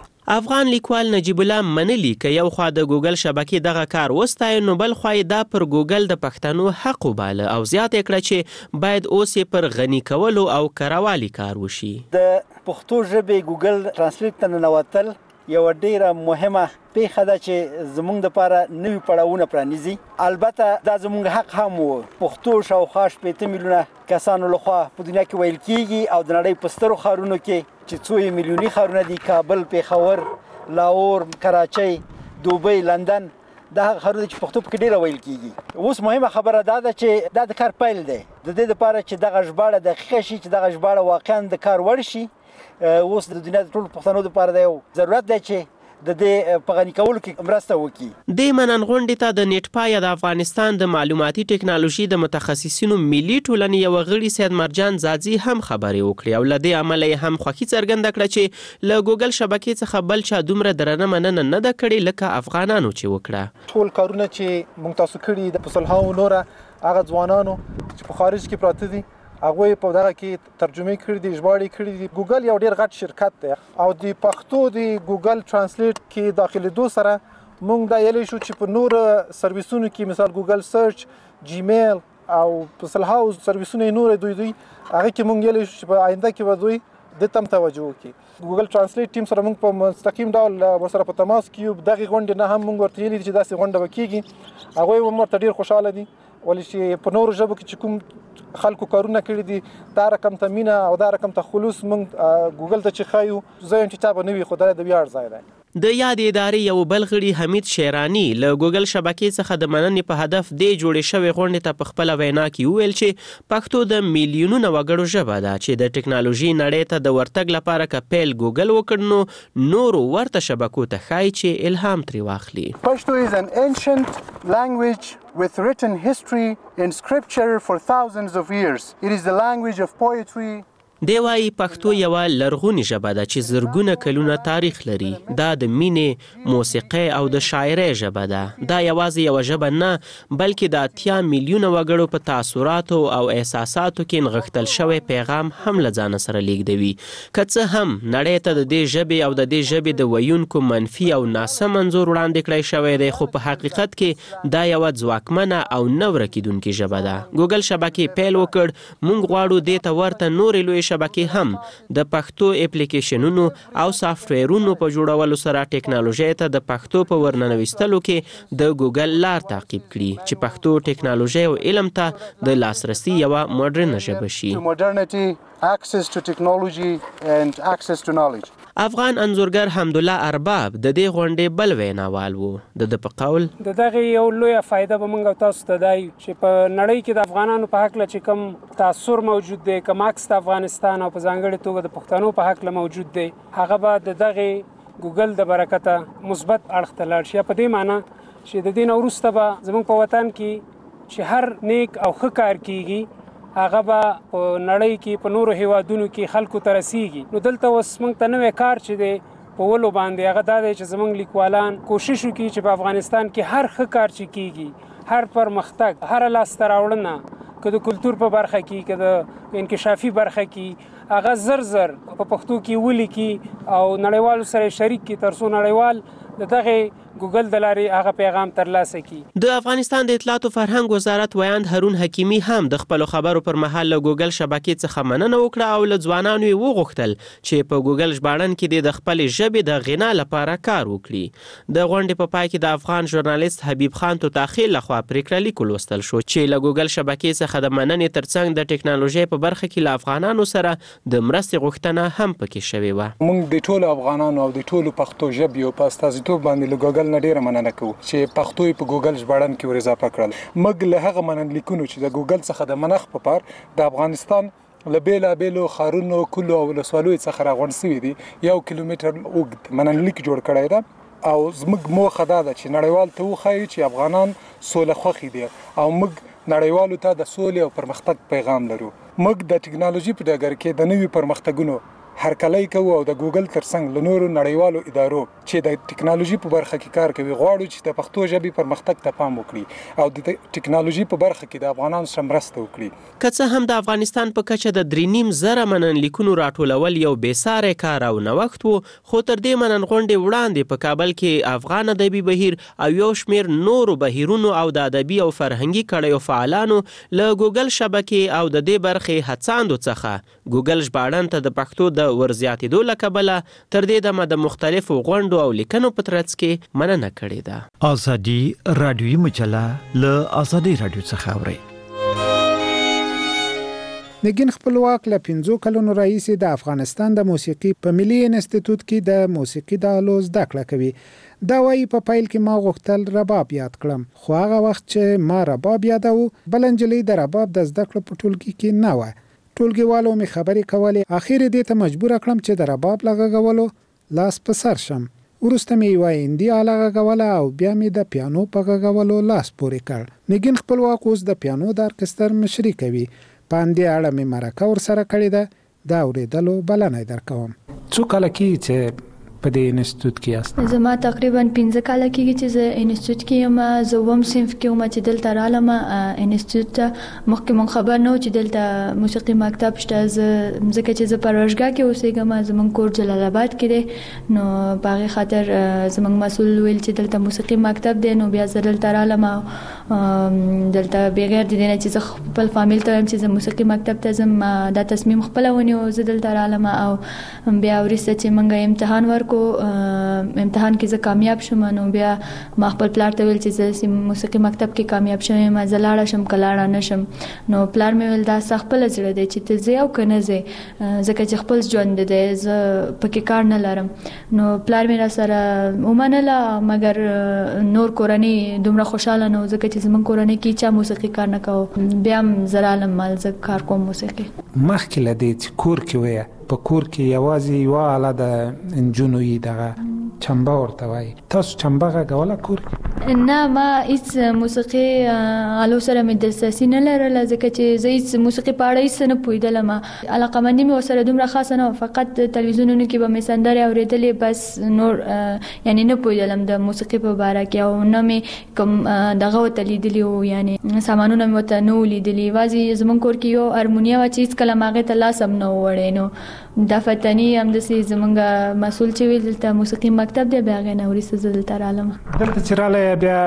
افغان لیکوال نجیب الله منلی که یو خوا د ګوګل شبکې دغه کار وستای نو بل خوا دا پر ګوګل د پښتنو حق وباله او زیات کړه چې باید اوس پر غنی کولو او کراوالي کار وشي. د پښتو ژبې ګوګل ترانسلیټ ته ننوتل یو ډیره مهمه پیښه ده چې زموږ لپاره نوي پړاوونه پرانیزي. البته دا زموږ حق هم و. پښتو شاوخوا شپېته میلیونه کسانو لخوا په دنیا کې ویل کیږي او د نړۍ په سترو ښارونو کې چې څو میلیوني ښارونه دي، کابل، پیښور، لاهور، کراچۍ، دوبۍ، لندن، دا هغه ښارونه چې پښتو پکې ډیره ویل کیږي. اوس مهمه خبره دا ده چې دا د کار پیل دی. د دې لپاره چې دغه ژباړه دقیقه شي، چې دغه ژباړه واقعا د کار وړ شي، اوس د دنیا د ټولو پښتنو لپاره دا یو ضرورت دی چې د دې په غني کولو کې مرسته وکړي. د منن غونډې ته د نیټ پای د افغانستان د معلوماتي ټکنالوژي د متخصصینو ملي ټولنې یو غړي سید مرجان زادزي هم خبرې وکړې او لدې عمل هم خوښي څرګنده کړه چې له ګوګل شبکې څخه بل چا دومره درنه مننه نه ده کړې لکه افغانانو چې وکړه. ټول کارونه چې موږ تاسو کړي د پسلهاو نوره هغه ځوانانو چې په خارج کې پراته دي هغه په دغه کې ترجمه کړې دي، ژباړې کړې دي. ګوګل یو ډیر غټ شرکت دی او د پښتو د ګوګل ترانسلیټ کې داخليدو سره موږ دا یلی شو چې په نور سرویسونو کې مثال ګوګل سرچ، جیمیل او پسلهاو سرویسونه نور دوی دوی هغه کې موږ یلی شو چې په آینده کې به دوی د تم توجه وکړي. ګوګل ترانسلیټ ټیم سره موږ په مستقیم ډول ورسره په تماس کې دغه غونډې نه هم موږ ورته ویلي چې داسې غونډه وکړي. هغه هم ورته ډیر خوشاله دي ولې چې په نورو ژبو کې چې کوم خلکو کارونه کړي دي دا رقم ته مینه او دا رقم ته خلوص موږ ګوګل ته چې خایو زه یم چې چا به نه وي خو دا د ویاړ ځای دی. د یادې ادارې یو بل غړي حمید شیرانی له ګوګل شبکې څخه د مننې په هدف دې جوړې شوې غونډې ته په خپله وینا کې وویل چې پښتو د میلیونونو وګړو ژبه ده چې د ټکنالوژي نړۍ ته د ورتګ لپاره که پیل ګوګل وکړ نو نورو ورته شبکو ته ښایي چې الهام ترې واخلي. Pashto is an ancient language with written history and scripture for thousands of years. It is the language of poetry. دی وایي پښتو یوه لرغونې ژبه ده چې زرګونه کلونه تاریخ لري. دا د مینې، موسیقۍ او د شاعرۍ ژبه ده. دا یوازې یوه ژبه نه بلکې د اتیا میلیونه وګړو په تاثراتو او احساساتو کې نغښتل شوی پیغام هم له ځانه سره لیږدوي. که څه هم نړۍ ته د دې ژبې او د دې ژبې د ویونکو منفي او ناسم انځور وړاندې کړی شوی دی، خو په حقیقت کې دا یوه ځواکمنه او نه ورکېدونکې ژبه ده. ګوګل شبکې پیل وکړ، موږ غواړو دې ته ورته نورې لویې شبکې هم د پښتو اپلیکیشنونو او سافټویرونو په جوړولو سره ټکنالوژي ته د پښتو په ورننوستلو کې د ګوګل لار تعقیب کړي چې پښتو ټکنالوژي او علم ته د لاسرسي یوه موډرنه ژبه شي. Access to technology and access to knowledge. افغان انځورګر حمدالله ارباب د دې غونډې بل ویناوال و. د ده په قول د دغه یو لویه فایده به موږ تاسو ته دی چې په نړۍ کې د افغانانو په هکله چې کوم تاثر موجود دی، کوم عکس د افغانستان او په ځانګړې توګه د پښتنو په هکله موجود دی، هغه به د دغه ګوګل د برکته مثبت اړخ ته لاړ شي. په دې معنی چې د دې نه وروسته به زموږ په وطن کې چې هر نیک او ښه کار کیږي هغه به په نړۍ کې په نورو هیوادونو کې خلکو ته رسیږي. نو دلته اوس موږ ته نوی کار چې دی په ولو باندې هغه دا دی چې زموږ لیکوالان کوشش وکړي چې په افغانستان کې هر ښه کار چې کیږي، هر پرمختګ، هر لاسته راوړنه، که د کلتور په برخه کې، که د انکشافي برخه کې، هغه زر زر په پښتو کې ولیکي او نړیوالو سره شریک کړي تر څو نړیوال د دغه ګوګل د لارې هغه پیغام ترلاسه کړي. د افغانستان د اطلاعات او فرهنګ وزارت ویاند هارون حکیمي هم د خپلو خبرو پر مهال له ګوګل شبکې څخه مننه وکړه او له ځوانانو یې وغوښتل چې په ګوګل ژباړن کې د خپلې ژبې د غنا لپاره کار وکړي. د غونډې په پای کې د افغان ژورنالیست حبیب خان توتاخیل لخوا پریکړه لیک ولوستل شو چې له ګوګل شبکې څخه د مننې ترڅنګ د ټکنالوژۍ په برخه کې له افغانانو سره د مرستې غوښتنه هم پکې شوې وه. موږ د ټولو افغانانو او د ټولو پښتو ژبې په استازیتوب باندې له ګوګل نه ډیره مننه کوو چې پښتو په ګوګل ژباړن کې ور اضافه کړل. موږ له هغه مننلیکونو چې د ګوګل څخه د منخ په پار د افغانستان له بیلابیلو ښارونو، کلو او ولسوالیو څخه راغونډ شوي دي، یو کیلومتر اوږد مننلیک جوړ کړی ده او زموږ موخه دا ده چې نړیوال ته وښایو چې افغانان سوله خوښي دي او موږ نړیوالو ته د سولې او پرمختګ پیغام لرو. موږ د ټکنالوژي په ډګر کې د نوي پرمختګونو هرکلی کوو او د ګوګل ترڅنګ له نورو نړیوالو ادارو چې د ټکنالوژي په برخه کې کار کوي غواړو چې د پښتو ژبې پرمختګ ته پام وکړي او د ټکنالوژي په برخه کې د افغانانو سره مرسته وکړي. که څه هم د افغانستان په کچه د درې نیم زره مننلیکونو راټولول یو بېساري کار او نوښت و، خو تر دې منن غونډې وړاندې په کابل کې افغان ادبي بهیر او یو شمېر نورو بهیرونو او د ادبي او فرهنګي کړیو فعالانو له ګوګل شبکې او د دې برخې هڅاندو څخه ګوګل ژباړن ته د پښتو د ورزیاتېدو له کبله تر دې دمه د مختلفو غونډو او لیکنو په ترڅ کې مننه کړې ده. ازادي رادیوي مجله له ازادي رادیو څخه اوري. نگین خپلواک له پنځو کلونو راهیسې د افغانستان د موسیقي په ملي انسټیټیوټ کې د موسیقي د آلو زده کړه کوي. دا وایي په پیل کې ما غوښتل رباب یاد کړم، خو هغه وخت چې ما رباب یادو بل نجلۍ د رباب د زده کړو په ټولګي کې نه وه. ټولګیوالو مې خبرې کولې، اخر دې ته مجبور کړم چې د رباب لغږولو لاس په سر شم. وروسته مې یوه هندي آله غږوله او بیا مې د پیانو په غږولو لاس پورې کړ. نگین خپلواک اوس د پیانو د ارکستر مشري کوي. په همدې اړه مې مرکه ورسره کړې ده، د اورېدلو بلنه درکوم. څو کاله کېږي چې په دې انسټیټیوټ کې یاست؟ زما تقریبا پنځه کاله کېږي چې زه انسټیټیوټ کې یم. زه اووم صنف کې وم چې دلته رالم انسټیټیوټ ته. مخکې مونږ خبر نه و چې دلته موسیقي مکتب شته. زه ځکه چې زه پروژګاه کې اوسېږم، زموږ کور جلال آباد کې دی، نو په هغې خاطر زموږ مسؤل ویل چې دلته موسیقي مکتب دی، نو بیا زه دلته رالم. دلته بغیر د دې نه چې زه خپل فامیل ته وایم چې زه موسیقي مکتب ته ځم، دا تصمیم خپله ونیو زه دلته رالم. او بیا وروسته چې موږ امتحان ورکو، امتحان کې زه کامیاب شوم، نو بیا ما خپل پلار ته ویل چې زه موسیقي مکتب کې کامیاب شوم یم، زه لاړه شم که لاړه نه شم. نو پلار مې ویل دا ستا خپله زړه دی چې ته ځې او که نه ځې، ځکه چې خپل ژوند دی، زه پکې کار نه لرم. نو پلار مې را سره ومنله، مګر نور کورنۍ دومره خوشحاله نه و ځکه چې زموږ کورنۍ کې چا موسیقي کار نه کوو. بیا هم زه رالم مال زه کار کوم موسیقي. مخکې له دې چې کور کې ویه، په کور کې یوازې یوه آله د نجونو یي، دغه چمبه ورته وایي. تاسو چمبه غږوله کور کې؟ نه، ما هیڅ موسیقي آلو سره مې دلچسپي نه لرله، ځکه چې زه هیڅ موسیقي په اړه هیڅ نه پوهېدلم. علاقه‌مندي مې ورسره دومره خاصه نه وه، فقط تلویزیونونو کې به مې سندرې اورېدلې، بس نور یعنې نه پوهېدلم د موسیقي په باره کې، او نه مې کوم دغه ورته لیدلي وو، یعنې سامانونه مې ورته نه وو لیدلي. یوازې زموږ کور کې یو هارمونیه وه چې هېڅکله مې هغې ته لاس هم نه و وړی. نو دا فتني همداسې زموږ مسؤل چې ویل دلته موسیقي مکتب دی، بیا هغې نه وروسته زه دلته رالم. دلته چې رالی بیا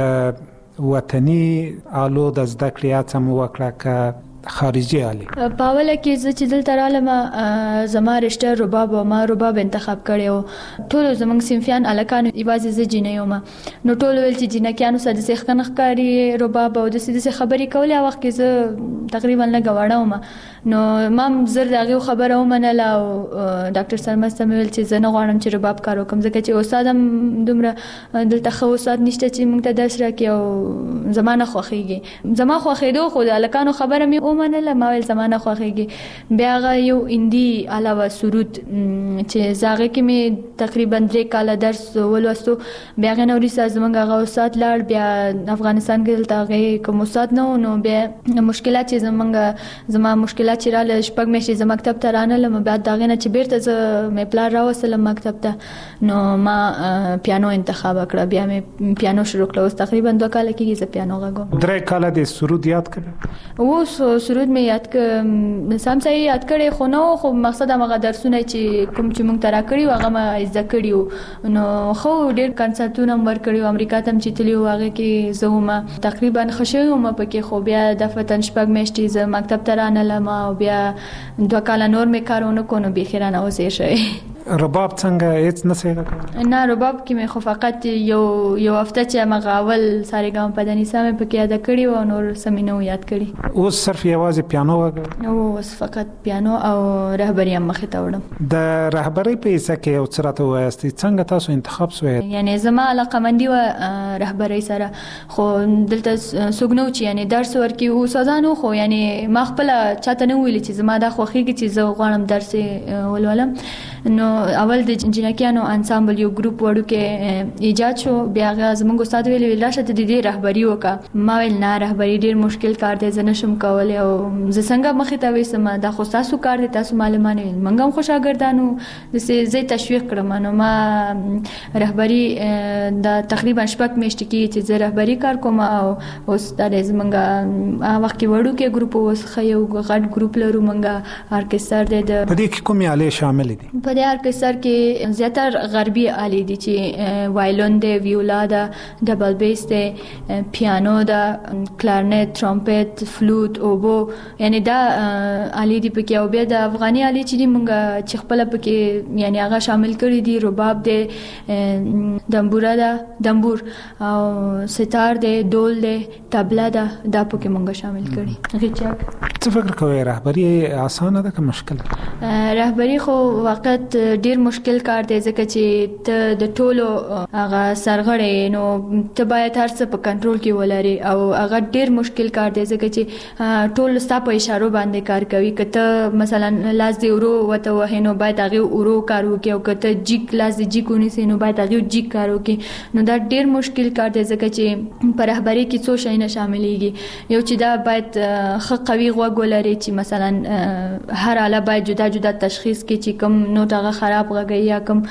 د وطني آلو د زده کړې هڅه مو وکړه که خارجي آلې؟ په اوله کې زه چې دلته رالم زما رشته رباب و، ما رباب انتخاب کړی و. ټولو زموږ صنفیان هلکانو، یوازې زه جینۍ وم، نو ټول ویل چې جینکیانو سره داسې ښه نه ښکاري رباب، او داسې داسې خبرې کولې. هغه وخت کې زه تقریبا لږه وړه وم، نو ما هم زر د هغې خبره ومنله، او ډاکټر سرمست ته مې ویل چې زه نه غواړم چې رباب کار وکړم، ځکه چې استاد هم دومره دلته ښه استاد نشته چې موږ ته درس راکړي، او زما نه خوښېږي. زما خوښېدو، خو د هلکانو خبره مې ومنله، ما ویل زما نه خوښېږي. بیا هغه یو هندي آله وه سرود، چې زه هغې کې مې تقریبا درې کاله درس ولوستو. بیا هغې نه وروسته زموږ هغه استاد لاړ، بیا افغانستان کې دلته هغې کوم استاد نه و. نو بیا مشکلات چې زموږ زما مشکلات چې راله شپږ میاشتې زه مکتب ته رانلم، بیا د هغې نه چې بېرته زه مې پلار راوستلم مکتب ته، نو ما پیانو انتخاب کړه. بیا مې پیانو شروع کړه. اوس تقریبا دوه کاله کېږي زه پیانو غږوم. درې کاله د سرود یاد کړه؟ اوس سرود مې یاد کړ، سم صحیح یاد کړی خو نه و، خو مقصد همغه درسونه چې کوم چې موږ ته راکړي وو هغه مې زده کړي وو. نو خو ډېر کنسرتونه مې ورکړي وو، امریکا ته هم چې تللي وو هغې کې زه وم، تقریبا ښه شوې وم پکې. خو بیا دفعتاً شپږ میاشتې زه مکتب ته رانلم، او بیا دوه کاله نور مې کار ونه کړو، نو بیخي رانه اوس یې شوی. رباب څنګه هیڅ نه سې غږولی؟ نه، رباب کې مې خو فقط یو یو هفته چې همغه اول سارېګام په دنیسا مې پکې یاده کړي وو، او نور څه مې نه و یاد کړي. اوس صرف یوازې پیانو غږوي؟ اوس فقط پیانو او رهبري هم مخې ته وړم. د رهبرۍ په حصه کې یو څه راته ووایاستئ، څنګه تاسو انتخاب سوی؟ یعنې زما علاقه‌مندي وه رهبرۍ سره، خو دلته څوک نه و چې یعنې درس ورکړي. استادان و، خو یعنې ما خپله چاته نه ویلي چې زما دا خوښېږي چې زه غواړم درس ولولم. نو اول د جنکیانو انسامبل یو ګروپ وړو کې ایجاد شو. بیا هغه زموږ استاد ویل راشه ته د دې رهبری وکړه. ما ویل نه رهبری ډیر مشکل کار دی زه نشم کولی او زه څنګه مخې ته وسم دا خو تاسو کار دی تاسو معلومانه منګم خو شاګردانو د زه تشویق کړم. نو ما رهبری دا تقریبا شپږ میاشتې کې چې زه رهبری کار کوم او اوس د زمونږ هغه وخت کې وړو کې ګروپ اوس خو غټ ګروپ لرو مونږه ارکستر دی. په دې کې کومې آلې شامل دي؟ په دې ارکستر کې زیاتره غربي آلې دي چې وایلون دی، ویولا ده، ډبل بیس دی، پیانو ده، کلارنټ، ترامپټ، فلوت، اوبو، یعنی دا آلې دي پکې. او بیا د افغاني آلې چې دي مونږ چې خپل پکې یعنی هغه شامل کړي دي رباب دی، دمبوره ده، دمبور او ستار دی، ډول دی، طبله ده، دا پکې مونږ شامل کړي. غیچک څه فکر کوئ رهبری آسانه ده که مشکل؟ رهبری خو وقت ډیر مشکل کار دی ځکه چې ته د ټولو هغه سرغړې نو ته باید هر څه په کنټرول کې ولري او هغه ډیر مشکل کار دی ځکه چې ټول ستا په اشارو باندې کار کوي. که ته مثلا لاس دی ورو وته وهې نو باید هغه ورو کار وکړي او که ته جیک لاس دی جیک ونیسي نو باید هغه جیک کار وکړي. نو دا ډیر مشکل کار دی ځکه چې په رهبری کې څو شی نه شاملېږي. یو چې دا باید ښه قوي غوږ ولري چې مثلا هر آله باید جدا جدا تشخیص کې چې کوم نوټ هغه خراب غږی یا کوم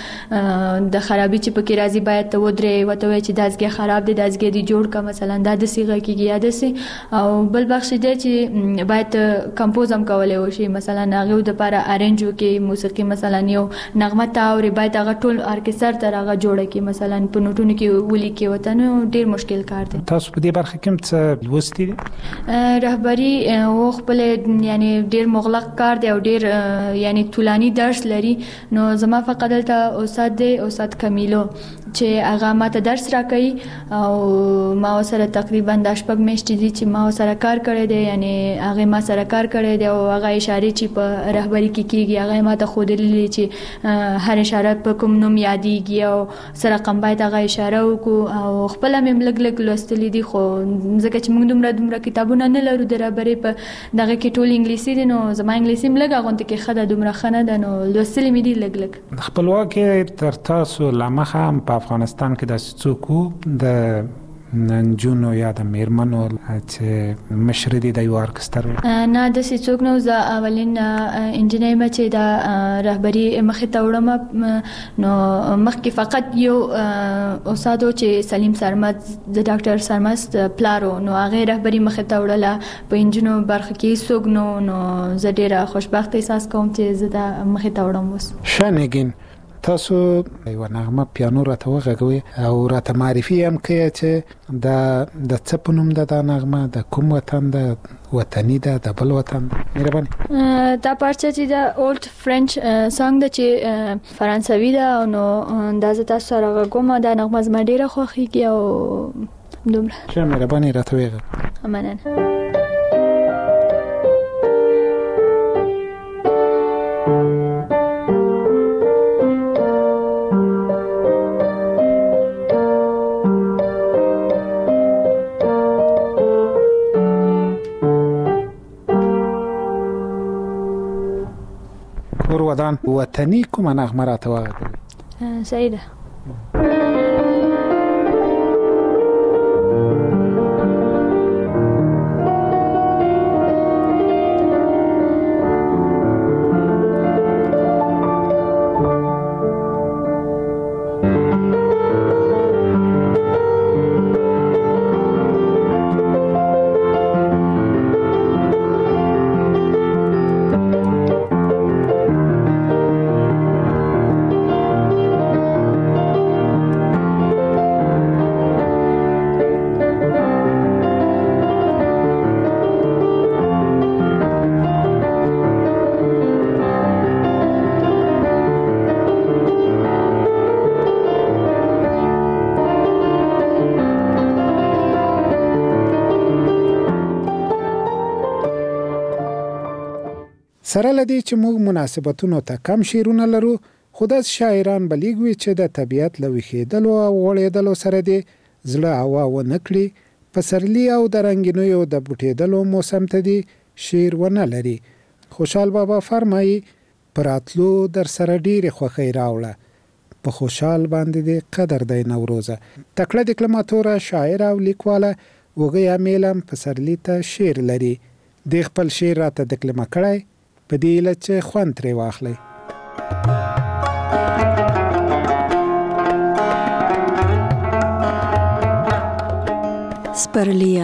د خرابي چې پکې راځي باید ته ودرې وته وای چې داسګه خراب دي داسګه دی جوړ کا مثلا دا د سیغه کېږي یا د سي. او بل بخش دی چې باید کمپوز هم کولای وشي مثلا هغه د لپاره ارنج کې موسیقي مثلا یو نغمه تاوري باید هغه ټول ارکستر تر هغه جوړه کې مثلا په نوټونو کې ولي کې وته نو ډیر مشکل کار دی. تاسو په دې برخه کې څه لوستي دي؟ رهبری او خپل یعنی ډیر مغلق کار دی او ډیر یعنی طولانی درس لري. نو زما فقط دلته استاد دی استاد کمیلو چې هغه ماته درس راکوي او ما سره تقریبا د شپږ میاشتې دي چې ما سره کار کړی دی. یعنی هغه ما سره کار کړی دی او هغه اشاره چې په رهبری کې کیږي هغه ماته خودلې چې هر اشاره په کوم نوم یادېږي او سره رقم باید هغه اشاره وکړو او خپل مې لګ لګ لوستلې دي. خو ځکه چې موږ دومره دومره کتابونه نه لرو د رهبری په دغه کې ټول انګلیسي دي نو زما انګلیسي ملګه غونډه کې خده دومره خنه ده نو لوستلې مې دي لګ لګ. خپلواکي تر تاسو لمخه په افغانستان کې د څوک د نجونو یا د میرمنو چې مشر دي د یو ارکستر نه د څوک نو ز اولین انجینر ما چې د رهبری مخې ته وړم نو مخکې فقط یو استادو چې سلیم سرمد د ډاکټر سرمد پلارو نو هغه رهبری مخې ته وړله په انجینو برخه کې څوک نو نو زه ډیره خوشبخت احساس کوم چې زه د مخې ته وړم. وس شانګین تاسو یو نغمه پیانو راته وغږوي او راته معرفي هم کوي چې دا د څه په نوم ده دا نغمه د کوم وطن ده وطني ده د بل وطن ده؟ مهرباني. دا پارچه چې دا اولد فرنچ سانګ ده چې فرانسوي ده او نو دا زه تاسو سره غږوم دا نغمه زما ډیره خوښیږي او دومره. ښه مهرباني راته وغږوئ. مننه. ودان وطني کومه نغمه راته وغږوي؟ سعیده. سره لدی چې موږ مناسبتونو ته کم شیرونه لرو خو د شاعران بلیګوي چې د طبیعت لوخېدلو او وړېدلو سره دی زړه هوا و نکړي پسرلی او د رنگینیو د بوټېدلو موسم ته دی شعر ونه لري. خوشحال بابا فرمایي پراتلو در سره ډېرې خوښۍ راوړه. په خوشحال باندې دې قدر دی نوروزه. تکړه ډیپلوماتوره، شاعره او لیکواله وږی امیلم پسرلي ته شعر لري. دې خپل شعر راته دکلمه کړی په دې هیله چې خوند ترې واخلئ. سپرليه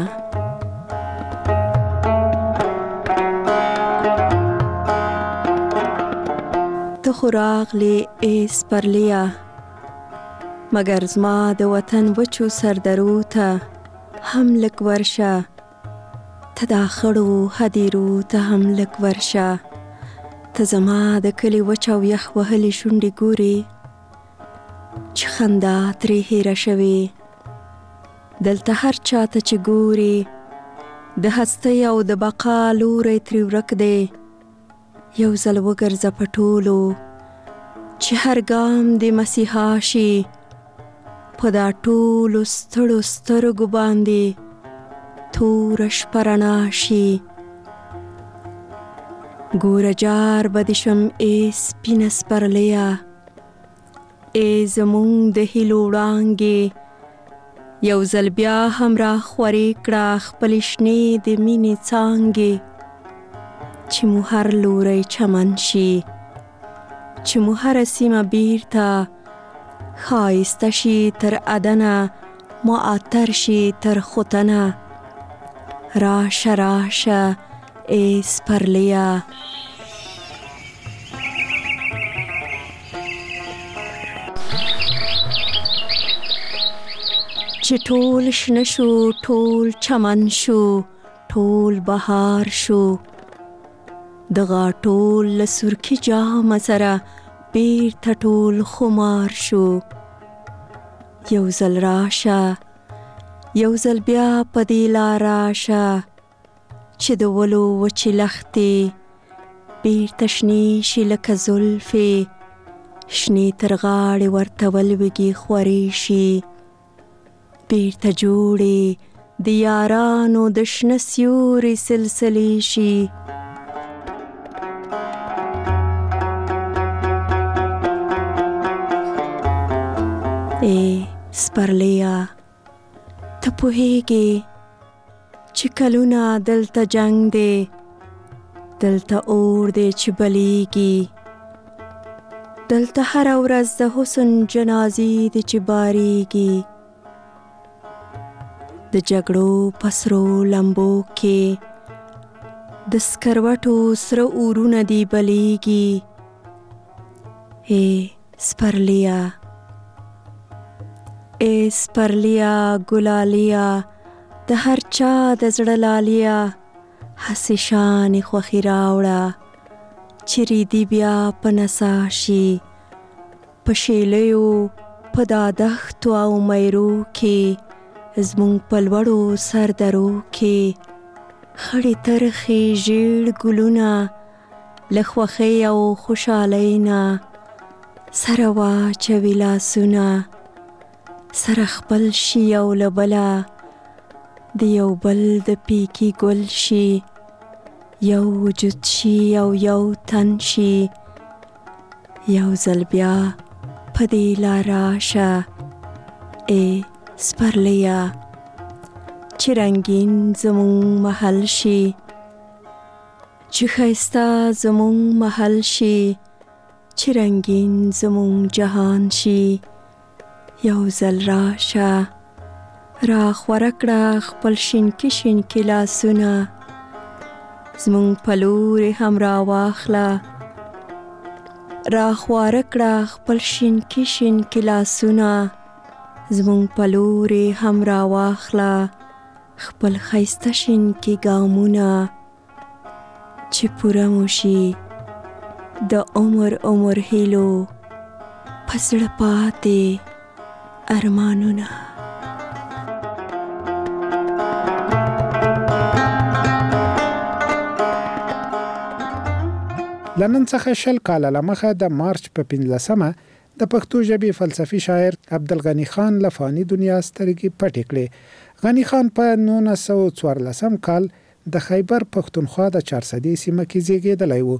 ته خو راغلې ای سپرليه، مګر زما د وطن وچو سردرو ته هم لږ ورشه، ته دا خړو هدیرو ته هم لږ ورشه. ته زما د کلي وچ او یخ وهلې شونډې ګورې چې خندا ترې هېره شوې. دلته هر چاته چې ګوري د هستۍ او د بقا لوری ترې ورک دی. یو ځل وګرځه په ټولو چې هر ګام د مسیحا شي، په دا ټولو ستړو سترګو باندې توره شپه رڼا شي. ګوره جار به دې شم ای سپینه سپرلیه، ای زمونږ د هیلو وړانګې، یو ځل بیا هم را خورې کړه خپلې شنې د مینې څانګې. چې مو هر لوری چمن شي، چې مو هره سیمه بیرته ښایسته شي تر ادنه، معطر شي تر ختنه. راشه راشه ای سپرلیه. چې ټول شنه شو، ټول چمن شو، ټول بهار شو، دغه ټول له سرکي جامه سره بیرته ټول خمار شو. یو ځل راشه، یو ځل بیا په دې لار راشه، چې د ولو وچې لښتې بیرته شنې شي لکه زلفې، شنې تر غاړې ورته ولویږي خورې شي. بیرته جوړې د یارانو د شنه سیوري سلسلې شي. ای سپرلیه، ته پوهیږې چې کلونه دلته جنگ دی، دلته اور دی چې بلیږي، دلته هره ورځ د حسن جنازې دی چې باریږي. د جګړو پسرو لمبو کې د سکروټو سره اورونه دی بلیږي. ای سپرلیه، ای سپرلیه ګلاليه، د هر چا د زړه لاليه، هسې شانې خوښي راوړه چې ریدي بیا په نڅا شي. په شیلیو په دا دښتو او میرو کې زمونږ په لوړو سردرو کې خړې ترخې ژیړ ګلونه له خوښۍ او خوشحالۍ نه سره واچوي لاسونه، سره خپل شي او له بله د یو بل د پیکي ګل شي، یو وجود شي او یو تن شي. یو ځل بیا په دې لار راشه ای سپرلیه، چې رنګین زمونږ محل شي، چې ښایسته زمونږ محل شي، چې رنګین زمونږ جهان شي. یو ځل راشه را خوره کړه خپل شینکي شینکي لاسونه، زمونږ په لورې هم را واخله. را خوره کړه خپل شینکي شینکي لاسونه، زمونږ په لورې هم را واخله. خپل ښایسته شینکي ګامونه چې پوره مو شي د عمر عمر هیلو په زړه پاتې ارمانونه. لنن څخه شل کاله لمخه د مارچ په پنځلسمه د پښتو ژبې فلسفي شاعر عبدالغني خان له فاني دنیا سترګې پټې کړې. غني خان په نولس سوه څوارلسم کال د خیبر پښتونخوا د چارسدې سیمه کې زیږېدلی و.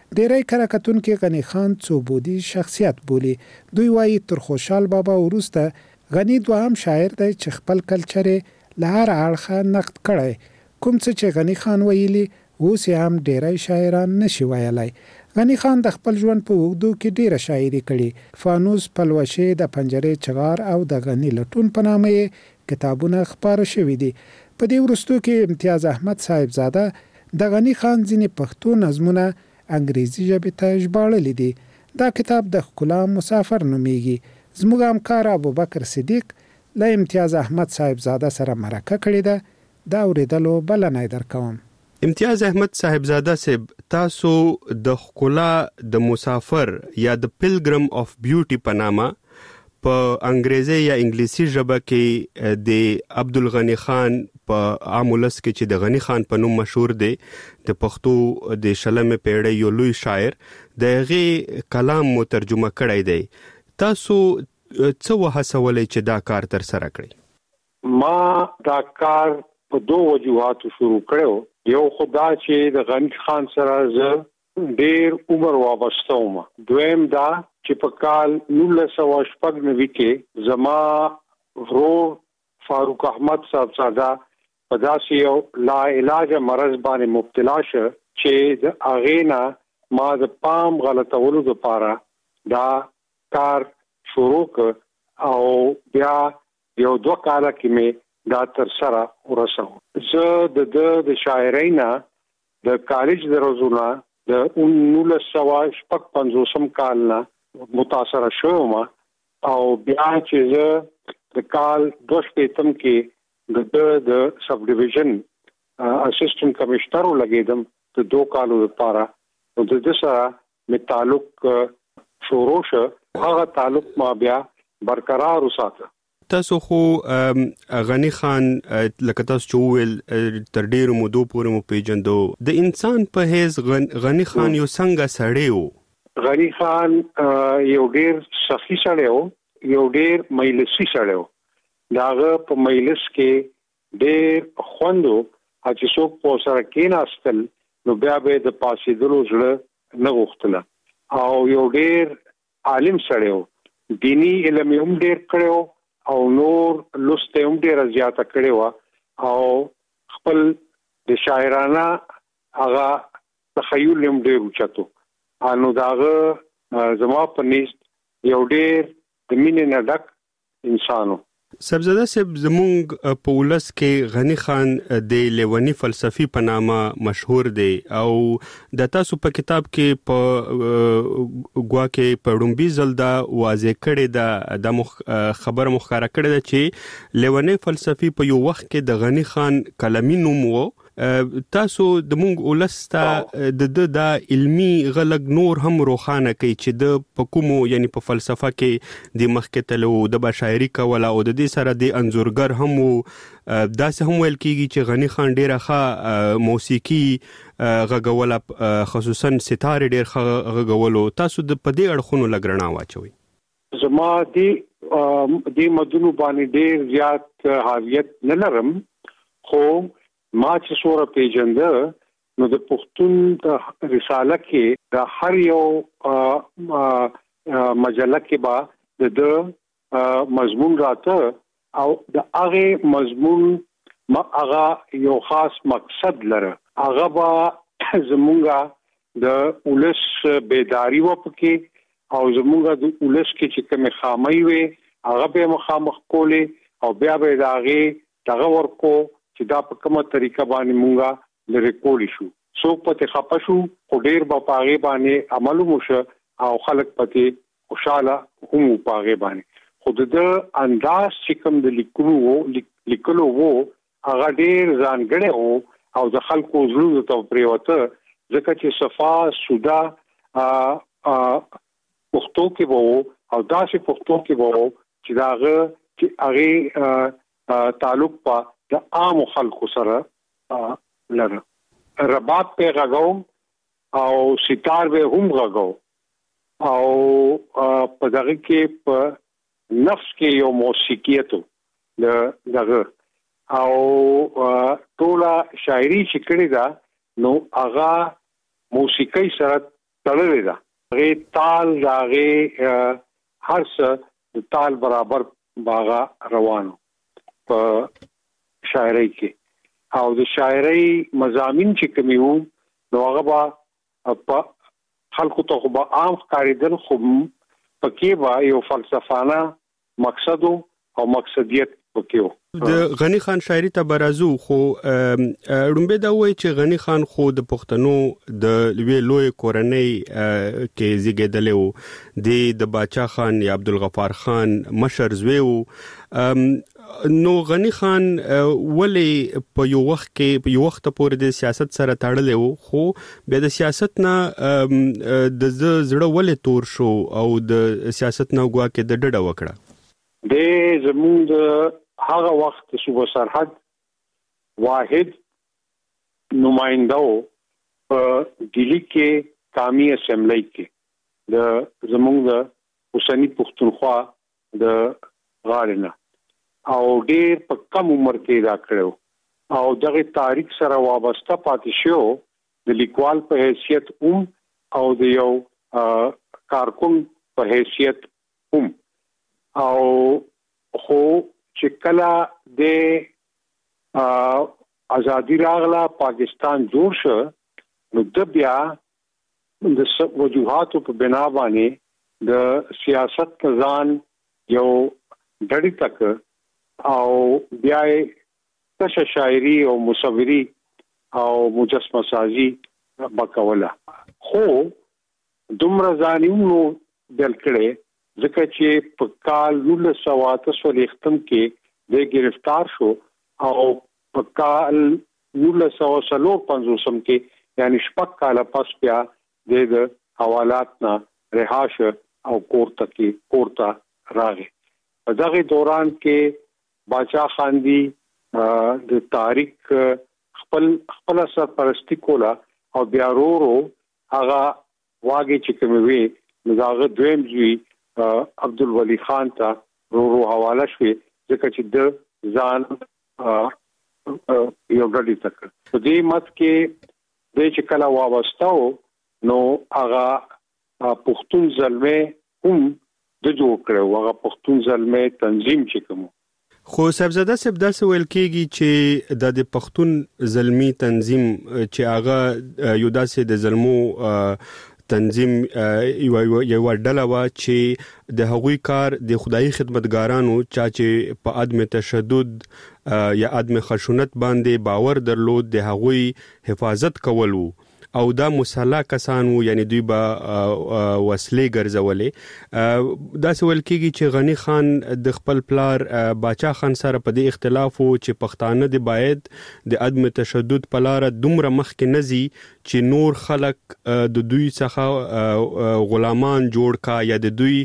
ډیری کره کتونکي غنی خان څوبودي شخصیت بولي. دوی وایي تر خوشحال بابا وروسته غنی دوهم شاعر دی چې خپل کلچر له هر اړخه نقد کړی. کوم څه چې غنی خان ویلي اوس هم ډیری شاعران نشي ویلای. غنی خان د خپل ژوند په اوږدو کې ډیره شاعري کړې. فانوس، پلوشې، د پنجرې چغار او د غنی لټون په نامه یې کتابونه خپاره شوي دي. په دې وروستو کې امتیاز احمد صاحبزاده د غنی خان ځینې پښتو نظمونه انګریزي ژبې ته ژباړلي دي. دا کتاب د ښکلا مسافر نومیږي. زموږ همکار ابوبکر صدیق له امتیاز احمد صاحبزاده سره مرکه کړې ده. دا اوریدلو بلنه درکوم. امتیاز احمد صاحبزاده صاحب، تاسو د ښکلا د مسافر یا د پیلګرم اف بیوټي په نامه په انګریزي یا انګلیسي ژبه کې د عبدالغنی خان په عام ولس کې چې د غنی خان په نوم مشهور دی، د پښتو د شلمې پیړۍ یو لوی شاعر، د هغې کلام مو ترجمه کړی دی. تاسو څه وهڅولی چې دا کار تر سره کړئ؟ ما دا کار په دوه وجوهاتو شروع کړو. یو خدا چې د غنی خان سره زه ډیر عمر وابسته وم. دویم دا چې په کال نولس سوه شپږ نوي کې زما ورور فاروق احمد صاحبزاده په داسې یو لا علاج مرض باندې مبتلا شو چې د هغې نه ما د پام غلطولو دپاره دا کار شروع کړ او بیا یو دوه کاله کې مې دا تر سره ورسو. زه د د شاعرۍ نه د کالج د روزونه د نولس سوه شپږ پنځوسم کال نه متاثره شوم او بیا چې زه د کال دوه شپېتم کې د د سب ډیویژن اسسټنټ کمشنر ولګېدم د دوه کالو لپاره. نو د دې سره مې تعلق شروع شو. هغه تعلق ما بیا برقرار وساته. تاسو خو غنی خان لکه تاسو چې وویل تر ډیرو مودو پورې مو پیژندو. د انسان په حیث غنی خان یو څنګه سړی و؟ غنی خان یو ډیر سخی سړی و، یو ډیر مجلسي سړی و. د هغه په مجلس کې ډیر خوند و. چې څوک په سره کېناستل نو بیا به د پاسېدلو زړه نه غوښتله. او یو ډیر عالم سړی و. دیني علم یې هم ډیر کړی و او نور لسته هم ډیره زیاته کړې وه او خپل د شاعرانه هغه تخیل هم ډیر اوچت و. نو د هغه زما په نزد یو ډیر د مینې نه ډک انسان و. صاحبزاده صاحب، زمونږ په ولس کې غنی خان د لیونی فلسفي په نامه مشهور دی او د تاسو په کتاب کې په ګواکې په ډومبي ځل دا واضح کړی ده، د خبره مخکاره کړی ده چې لیونی فلسفي په یو وخت کې د غنی خان کلمي نوم و. تاسو د مونږ ولس ته د د دا علمي غلق نور هم روښانه کوي چې د په کومو یعنی په فلسفه کې د مخکې تلو د به شاعري کوله او د دې سره د انځورګر هم و. داسې هم ویل کېږي چې غنی خان ډیره ښه موسیقي غږوله، خصوصا ستارې ډیر ښه غږولو. تاسو د په دې اړخونو لږ رڼا واچوئ. زما دې مدونو باندې ډیر زیات حاویت نه لرم، خو ما چې سوره پیژنده نو د پښتون د رساله کې د هر یو مجله کې به د مضمون راته او د هغه مضمون ما هغه یو خاص مقصد لره. هغه به زمونږه د ولس بیداری وپکې او زمونږه د ولس کې چې کوم خامي وي هغه به مخامخ کولې او بیا به د هغه دغه ورکو چې دا په کومه طریقه باندې مونږه لری کولی شو. څوک پته خپه شو خو ډیر په پاغه باندې عمل وشو او خلک پته خوشاله هم پاغه باندې. خو د انداز چې کوم د لیکلو وو لیکلو وو هغه ډیر ځانګړی وو او د خلکو زړه ته پریوته، ځکه چې صفا سودا پښتو کې وو او داسې پښتو کې وو چې داغه چې هغه تعلق په د عام خلکو سره لره. رباب په غاغو او ستار به هم غاغو او په دغه کې په نفس کې یو موسیقیتو د دغه او ټوله شاعري چې کړی دا نو هغه موسیقي سره تړلې ده. غي تال راغي هر څه د تال برابر باغه روانو په شاعرۍ کې. او د شاعرۍ مضامین چې کوم یو نو هغه با په خلکو ته خو به عام ښکارېدل، خو پکې به یو فلسفانه مقصد او مقصدیت پکې و. د غنی خان شاعري ته برازو، خو رومبه دا وایي چې غنی خان خو د پښتنو د لوی لوی کورنۍ کې زیږیدلی و، د باچا خان یا عبدالغفار خان مشر زوی و. نو غنی خان ولی په یو وخت کې په یو وخت پورې د سیاست سره تړلی و، خو بیا د سیاست نه د زړه ولی تور شو او د سیاست نه ګواکې د ډډه وکړه؟ د زموږ هغه وخت صوبه سرحد واحد نمائنده په ډیلی کې قومي اسمبلی کې د زموږ د اوسنی پښتونخوا د غاړه او ډېر په کم عمر کې دا کړو او دغه تاریخ سره وابسته پاتې شو د لیکوال په حیثیت هم او د یو کارکون په حیثیت هم. او خو چې کله د ازادي راغله پاکستان جوړ شو نو د بیا د وجوهاتو په بنا باندې د سیاست ځان یو ډړی تک او بیا تشه شاعري او مصوري او مجسمه سازي وکوله. خو دومره ځانیونو دل کړي ځکه چې په کال نولس سوه اته څلوېښتم کې د گرفتار شو او په کال نولس سوه څلور پنځوسم کې یعنی شپږ کاله پس بیا د حوالات نه رها شو او کورته کې کورته راغی. په دغه دوران کې باچا خان دی د تاریخ خپل خپل سرپرستی کوله او بیا ورو هغه واګي چې کوم وی دغه دویم ځوی عبدالولي خان ته ورو حواله شوی ځکه چې د ځان یو غړي تک په دې مت کې د چې کله وابسته نو هغه پښتون زلمه هم د جوړ کړو، هغه پښتون زلمه تنظیم چې کوم. خو صاحبزاده صاحب داسې ویل کېږي چې د پښتون زلمی تنظیم چې هغه یو داسې د زلمو تنظیم یو یو ډله وا چې د هغوی کار د خدایي خدمتګارانو چا چې په عدم تشدد یا عدم خشونت باندې باور درلود د هغوی حفاظت کول وو او دا مسلح کسان وو، یعنی دوی به وسلې ګرځولې. دا سوال کېږي چې غنی خان د خپل پلار باچا خان سره په دې اختلاف وو چې پښتانه د باید د عدم تشدد په لار دومره مخکې نزي چې نور خلک د دوی څخه غلامان جوړ کا یا د دوی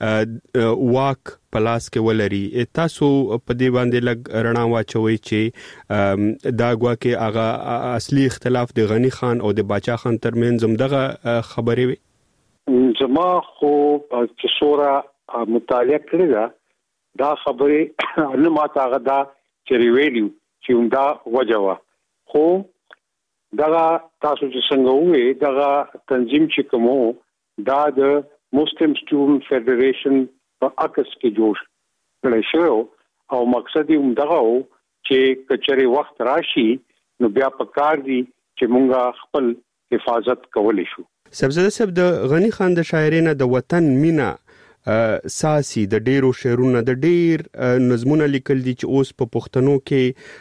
واک پلاس کې ولري. تاسو په دې باندې لګ رڼا واچوي چې دا ګواکې هغه اصلي اختلاف د غنی خان او د باچا خان ترمنځ دغه خبرې وي؟ زما خو چې سورا مطالعه کړی دا دا خبرې نه ماته هغه دا چې ویلو چې دا وجوه. خو دا تاسو چې څنګه وې دا تنظیم چې کومو دا د مسلم سټوډنټ فدریشن په اکس کې جوړ کړی شو او مقصد یې همدغه و چې کچري وخت راشي نو بیا پکار دي چې مونږه خپل حفاظت کولی شو. صاحبزاده صاحب د غنی خان د شاعرۍ نه د وطن مینا ساسي د ډیرو شعرونو د ډیر نظمونه لیکل دي چې اوس په پښتنو کې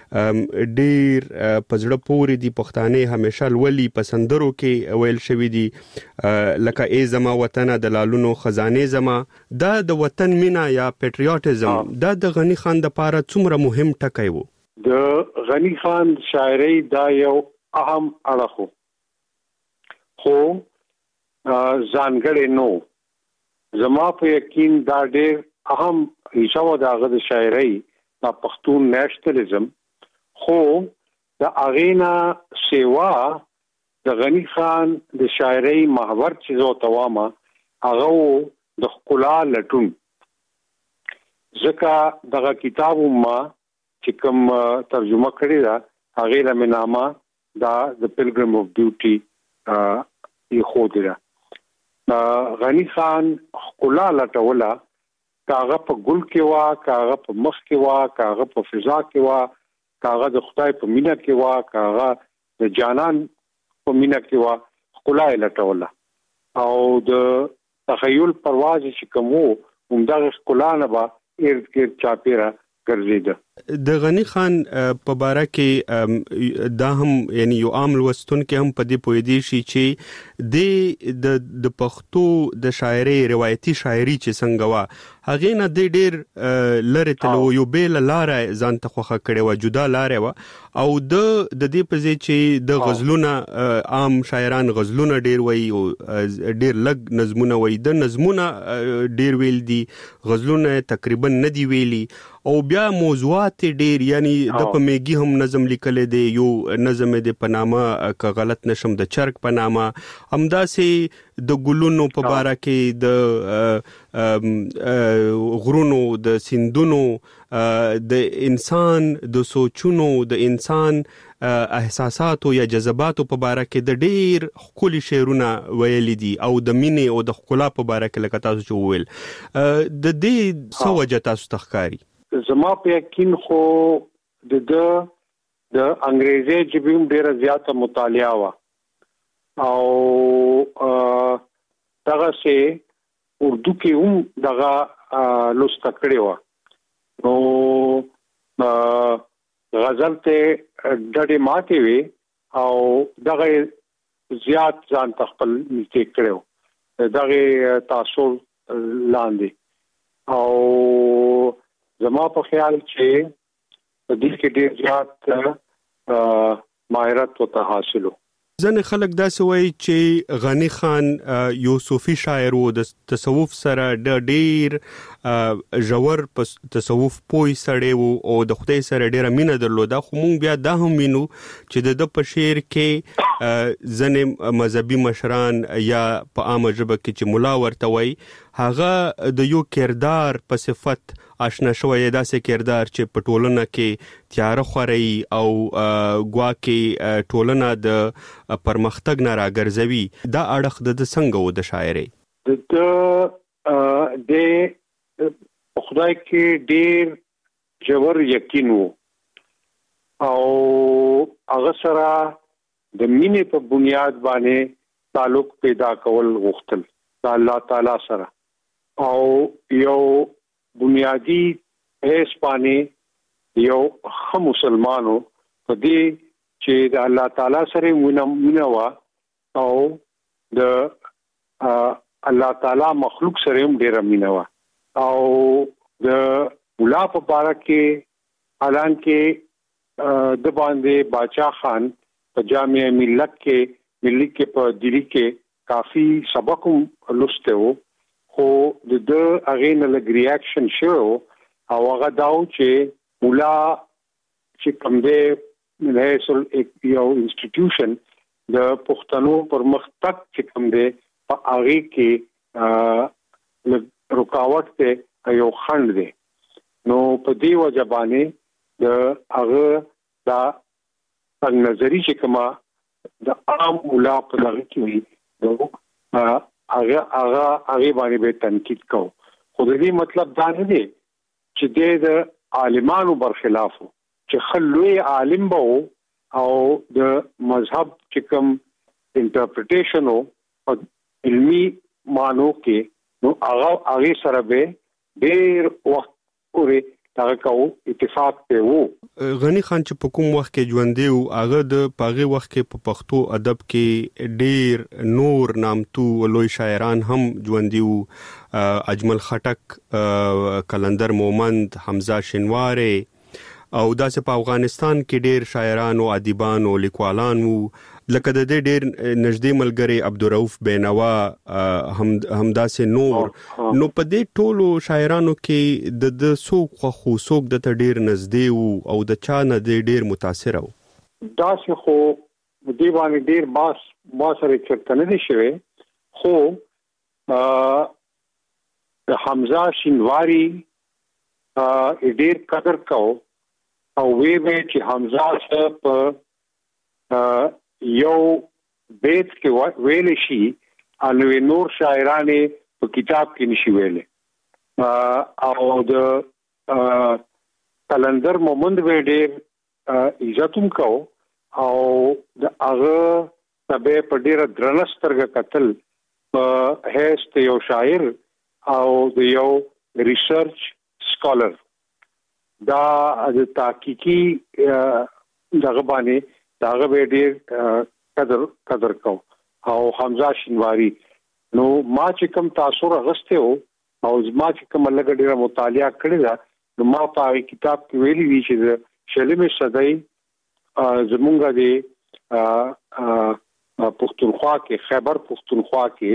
ډیر پزړه پورې دي، پښتانه همیشه ولي پسندرو کې ویل شوی دي لکه ای زما وطن د لالونو خزانه زما. دا د وطن مینا یا پیټریوټیزم دا د غنی خان د پاره څومره مهم ټکی وو؟ د غنی خان شاعرۍ دا یو اهم اړخ خو ځانګړی نو زما په یقین دا ډېر اهم حصہ و داغه د شاعرۍ د پښتون نېشنلزم. خو د اغینا سیوا د غنی خان د شاعرۍ محور چې زو توامه هغه د خلا لټون ځکه دغه کتاب ما چې کوم ترجمه کړی دا هغه له نامه دا د پیلګریم اف بیوټي یې خو دی. غنی خان خلا لټولا کاغه په ګل کې وا کاغه په مخ کې وا کاغه په فضا کې وا کاغه د خدای په مینا کې وا کاغه د جانان په مینا کې وا خلا لټولا او د تخیل پرواز چې کومو همدغه خلا نه با ارد ګرد چاپیره ګرځیده. د غنی خان په باره کې دا هم یعنی یو عام لوستون کې هم په دې پوهېدی شي چې د د پښتو د شاعرۍ روایتي شاعري چې څنګه وه هغې نه دی ډېر لرې تلو یو بېله لاره ځان ته خوښه کړې وه جدا لاره وه او د د دې په ځای چې د غزلونه عام شاعران غزلونه ډېر وایي او ډېر لږ نظمونه وایي د نظمونه ډېر ویل دي غزلونه تقریبا نه دي ویلي او بیا موضوعات ډیر یعنی د په میګي هم نظم لیکل دی یو نظم دی په نامه که غلط نشم د چرګ په نامه همداسې د ګلونو په باره کې د غرونو د سیندونو د انسان د سوچونو د انسان احساساتو یا جذباتو په باره کې د ډیر ښکلي شعرونه ویلي دي او د مینې او د ښکلا په باره کې لکه تاسو چې وویل د دې څه وجه تاسو ته ښکاري؟ زما په یقین خو د د د انګریزي ژبې هم ډیره زیاته مطالعه وا او دغه سي اردو کې هم دغه لوست کړی وا نو غزل ته ډډې ماته وي او دغه زیات ځان تخپل نږدې کړو دغه تاثر لاندې او زما په خیال چې د دې کې ډېر زیات مهارت او حاصلو. ځنې خلک داسې وایي چې غنی خان یو صوفي شاعر و د تصوف سره د ډېر ژور په تصوف پوه سړی و او د خدای سره ډېره مینه درلوده خو موږ بیا دا هم وینو چې د ده په شعر کې ځنې مذهبي مشران یا په عامه ژبه کې چې ملا ورته وایي هغه د یو کردار په صفت آشنا شوی داسې کردار چې په ټولنه کې تیاره خوري او ګواکې ټولنه د پرمختګ نه راګرځوي دا اړخ د څنګه و د شاعرۍ؟ د د خدای کې ډېر ژور یقین و او هغه سره د مینې په بنیاد باندې تعلق پیدا کول غوښتل د الله تعالی سره او یو بنیادی هیڅ باندې یو هم مسلمانو په دې چې د الله تعالی سره مینه وا او د الله تعالی مخلوق سره هم ډیره مینه وا او د مولا په باره کې اعلان کې د باندې باچا خان په جامع ملت کې ملي کې په دلی کې کافی سبق لسته وو خو د د هغه نه لګ ریاکشن شو او هغه داو چې مولا چې کوم دی نهسل یو انسټیټیوشن د پښتنو پر مختک چې کوم دی په هغه کې رکاوټ ته یو خند دی نو په دې وجه باندې د هغه دا څنګه نظری چې کما د عام مولا په لغه کې وي نو هغه هغه هغه باندې به تنقید کو خو دې مطلب دا نه دی چې د عالمانو برخلاف چې خلوی عالم به او د مذهب چې کوم انټرپریټیشن او علمی مانو کې نو هغه هغه سره به ډېر وخت پورې هغه کو اتفاق ته وو. غنی خان چې په کوم وخت کې ژوندې وو هغه د پاغه وخت کې په پښتو ادب کې ډېر نور نامتو لوی شاعران هم ژوندې وو اجمل خټک کلندر مومند حمزه شینواری او داسې په افغانستان کې ډېر شاعران او ادیبان او لیکوالان وو لکه د دې ډېر نږدې ملګری عبدالرؤف بینوا هم همداسې نور نو په دې ټولو شاعرانو کې د د څوک خو څوک د ته ډېر نږدې وو او د چا نه دې ډېر متاثر وو؟ داسې خو دې باندې ډېر باس ما سره چرته نه دي شوی خو د حمزه شینواری ډېر قدر کو او وی به چې حمزه سره په یو بیت کې ویل شي انو نور شاعران په کتاب کې نشي ویلې او د کلندر مومند وډیر عزتوم کو او د هغه تبه په ډیر درنسترګه قتل په هیڅ یو شاعر او د یو ریسرچ سکالر دا د تحقیقي دغه باندې داغه به ډیر قدر قدر کو او حمزه شینواری نو ما چې کوم تاثر غسته او او ما چې کوم لګ ډیره مطالعه کړې ده نو ما په کتاب کې ویلي دي چې شلمې صدای زمونږه دی پښتونخوا کې خیبر پښتونخوا کې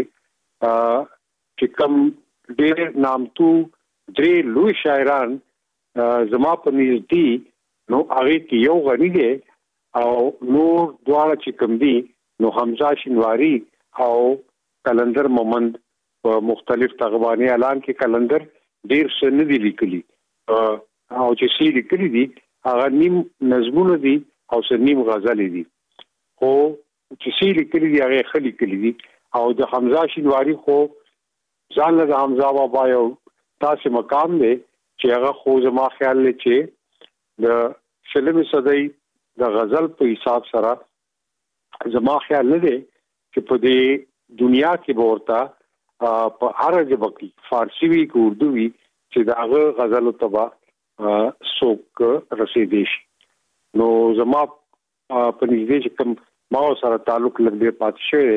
چې کوم ډېر نامتو درې لوی شاعران زما په نږدې نو هغه کې یو غنی دی او نور دواړه چې کوم دي نو حمزه شینواری او کلندر مومند په مختلف تغبانی اعلان کې کلندر ډیر سن دي لیکلي او چې سې لیکلي دي هغه نیم نظمونه دي او سن نیم غزل دي خو چې سې لیکلي دي هغه خلی لیکلي دي او د حمزه شینواری خو ځان له حمزه بابا یو تاسو مقام دی چې هغه خو زما خیال لې چې د شلمې صدای د غزل په حساب سره زما خیال نه دی چې په دې دنیا کې ورته په هر ژبه کې فارسی وی کو اردو وی چې داغه غزل او تبا سوک رسیدي شي نو زما په نږدې چې کوم ما سره تعلق لګي پاتې شوی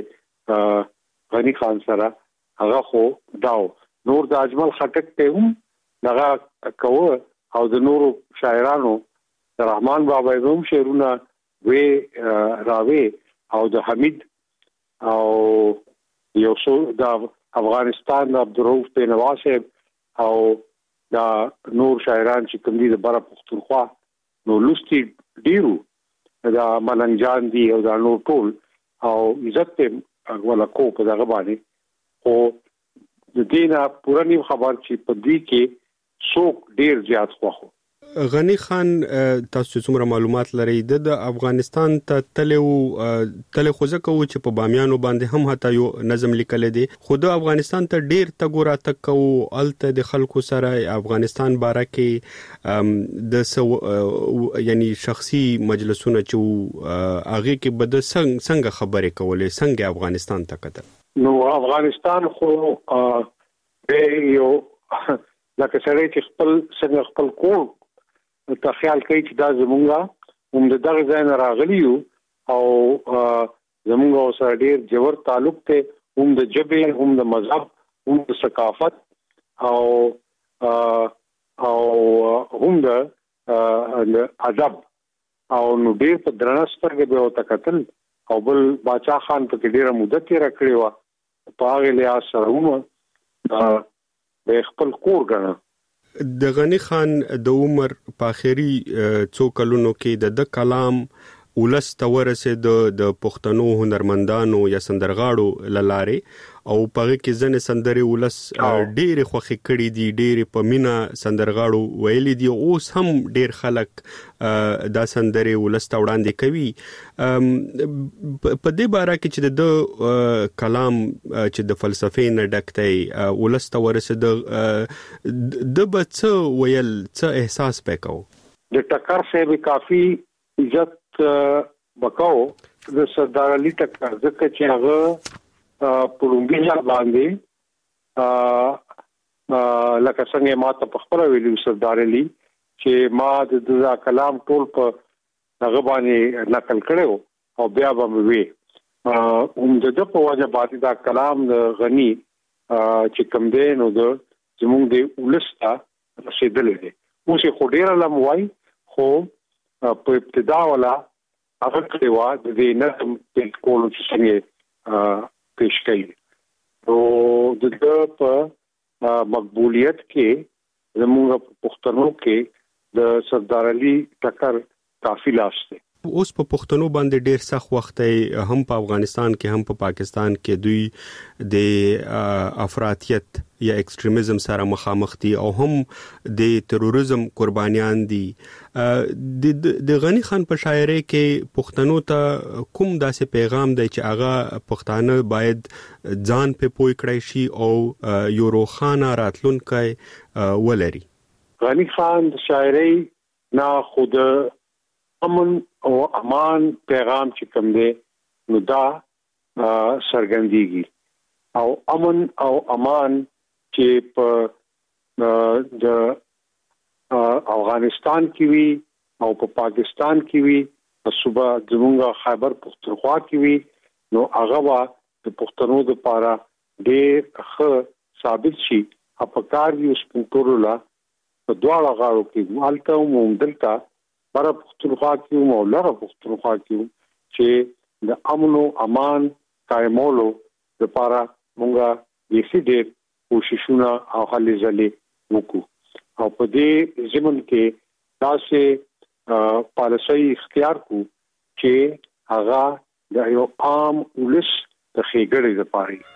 غنی خان سره هغه خو داو نور د اجمل خټک ته هم دغه کوه او د نورو شاعرانو رحمان بابا هم شعرونه وی راوي او د حمید او یو څو د افغانستان د عبدالرؤف بینوا صاحب او دا نور شاعران چې کوم دي د بره پښتونخوا نو لوستي ډیرو دا ملنګ جان دي او دا نور ټول او عزت ولا کو په دغه باندې او د دینه پورانی خبر چې په دې کې څوک ډیر زیات خوخو غنی خان تاسو څومره معلومات لرئ د افغانستان ته تلو تل خوځه کوي چې په بامیانو باندې هم حتی یو نظم لیکل دي خو د افغانستان ته ډیر تګورا تک او الته د خلکو سره افغانستان باره کې د یعنی شخصي مجلسونه چې هغه کې بد څنګه خبرې کولې څنګه افغانستان ته کتل نو افغانستان خو به یو لکه سره چې خپل څنګه خپل کور ته خیال کوي چې دا زمونږه هم د دغه ځای نه راغلی یو او زمونږ سره ډیر جوړ تعلق ته هم د جبه هم د مذهب هم د ثقافت او او هم د ادب او نو ډیر په درنسترګه به وته قتل او بل باچا خان په ډیره مدت یې راکړی و په هغه لحاظ سره هم د خپل کور غنه د غنی خان د عمر په اخري څو کلونو کې د کلام ولس ته ورسېد د پښتنو هنرمندانو یا سندرغاړو لاره او په کې ځنه سندري ولس ډېر خوخي کړي دي ډېر په مینا سندرغاړو ویلي دي اوس هم ډېر خلک دا سندري ولس ته وړاندې کوي په دې باره کې چې د کلام چې د فلسفې نه ډکټي ولس ته ورسېد د بڅ ویل څه احساس پکاو د ټکر سه به کافي عزت بکاو د سردار علي ټکر ځکه چې هغه پرونګي ځل باندې لکه څنګه ما ته په خپل ویلو سردار علي چې ما د دغه کلام ټول په هغه باندې نقل کړو او بیا به وی هم د په وجه باندې دا کلام غني چې کوم دی نو د زموږ د ولستا رسیدلې دي اوس خو ډیر لم وای خو په ابتدا ولا هغه کړوا د دې نظم په کولو چې څنګه پیش کړي او د په مقبولیت کې زموږ پښتنو کې د سردار علي ټکر کافي لاس دی اوس په پښتنو باندې ډیر سخت وخت هم په افغانستان کې هم په پا پاکستان کې دوی د افراطیت یا ایکستریمزم سره مخامخ دي او هم د تروریزم قربانیان دي. د غنی خان په شاعرۍ کې پښتنو ته کوم داسې پیغام دی چې هغه پښتانه باید ځان په پوي کړی شي او یو روښانه راتلونکی ولري؟ غنی خان د شاعرۍ نه خود امن او امان پیغام چې کوم دی نو دا سرګندېږي او امن او امان چې په د افغانستان کې وي او په پا پاکستان کې وي په صوبه زمونږ خیبر پختونخوا کې وي نو هغه وا د پښتنو لپاره ډېر ښه ثابت شي. اپکار یو سپینټورولا په دواړه غاړو کې مالته او دلته بره پښتونخوا کې او لره پښتونخوا کې چې د امن او امان قائمولو لپاره مونږه یې ډېر کوششونه او هلې ځلې وکړو او په دې ضمن کې داسې پالیسي اختیار کو چې هغه د یو عام ولس د ښېګړې لپاره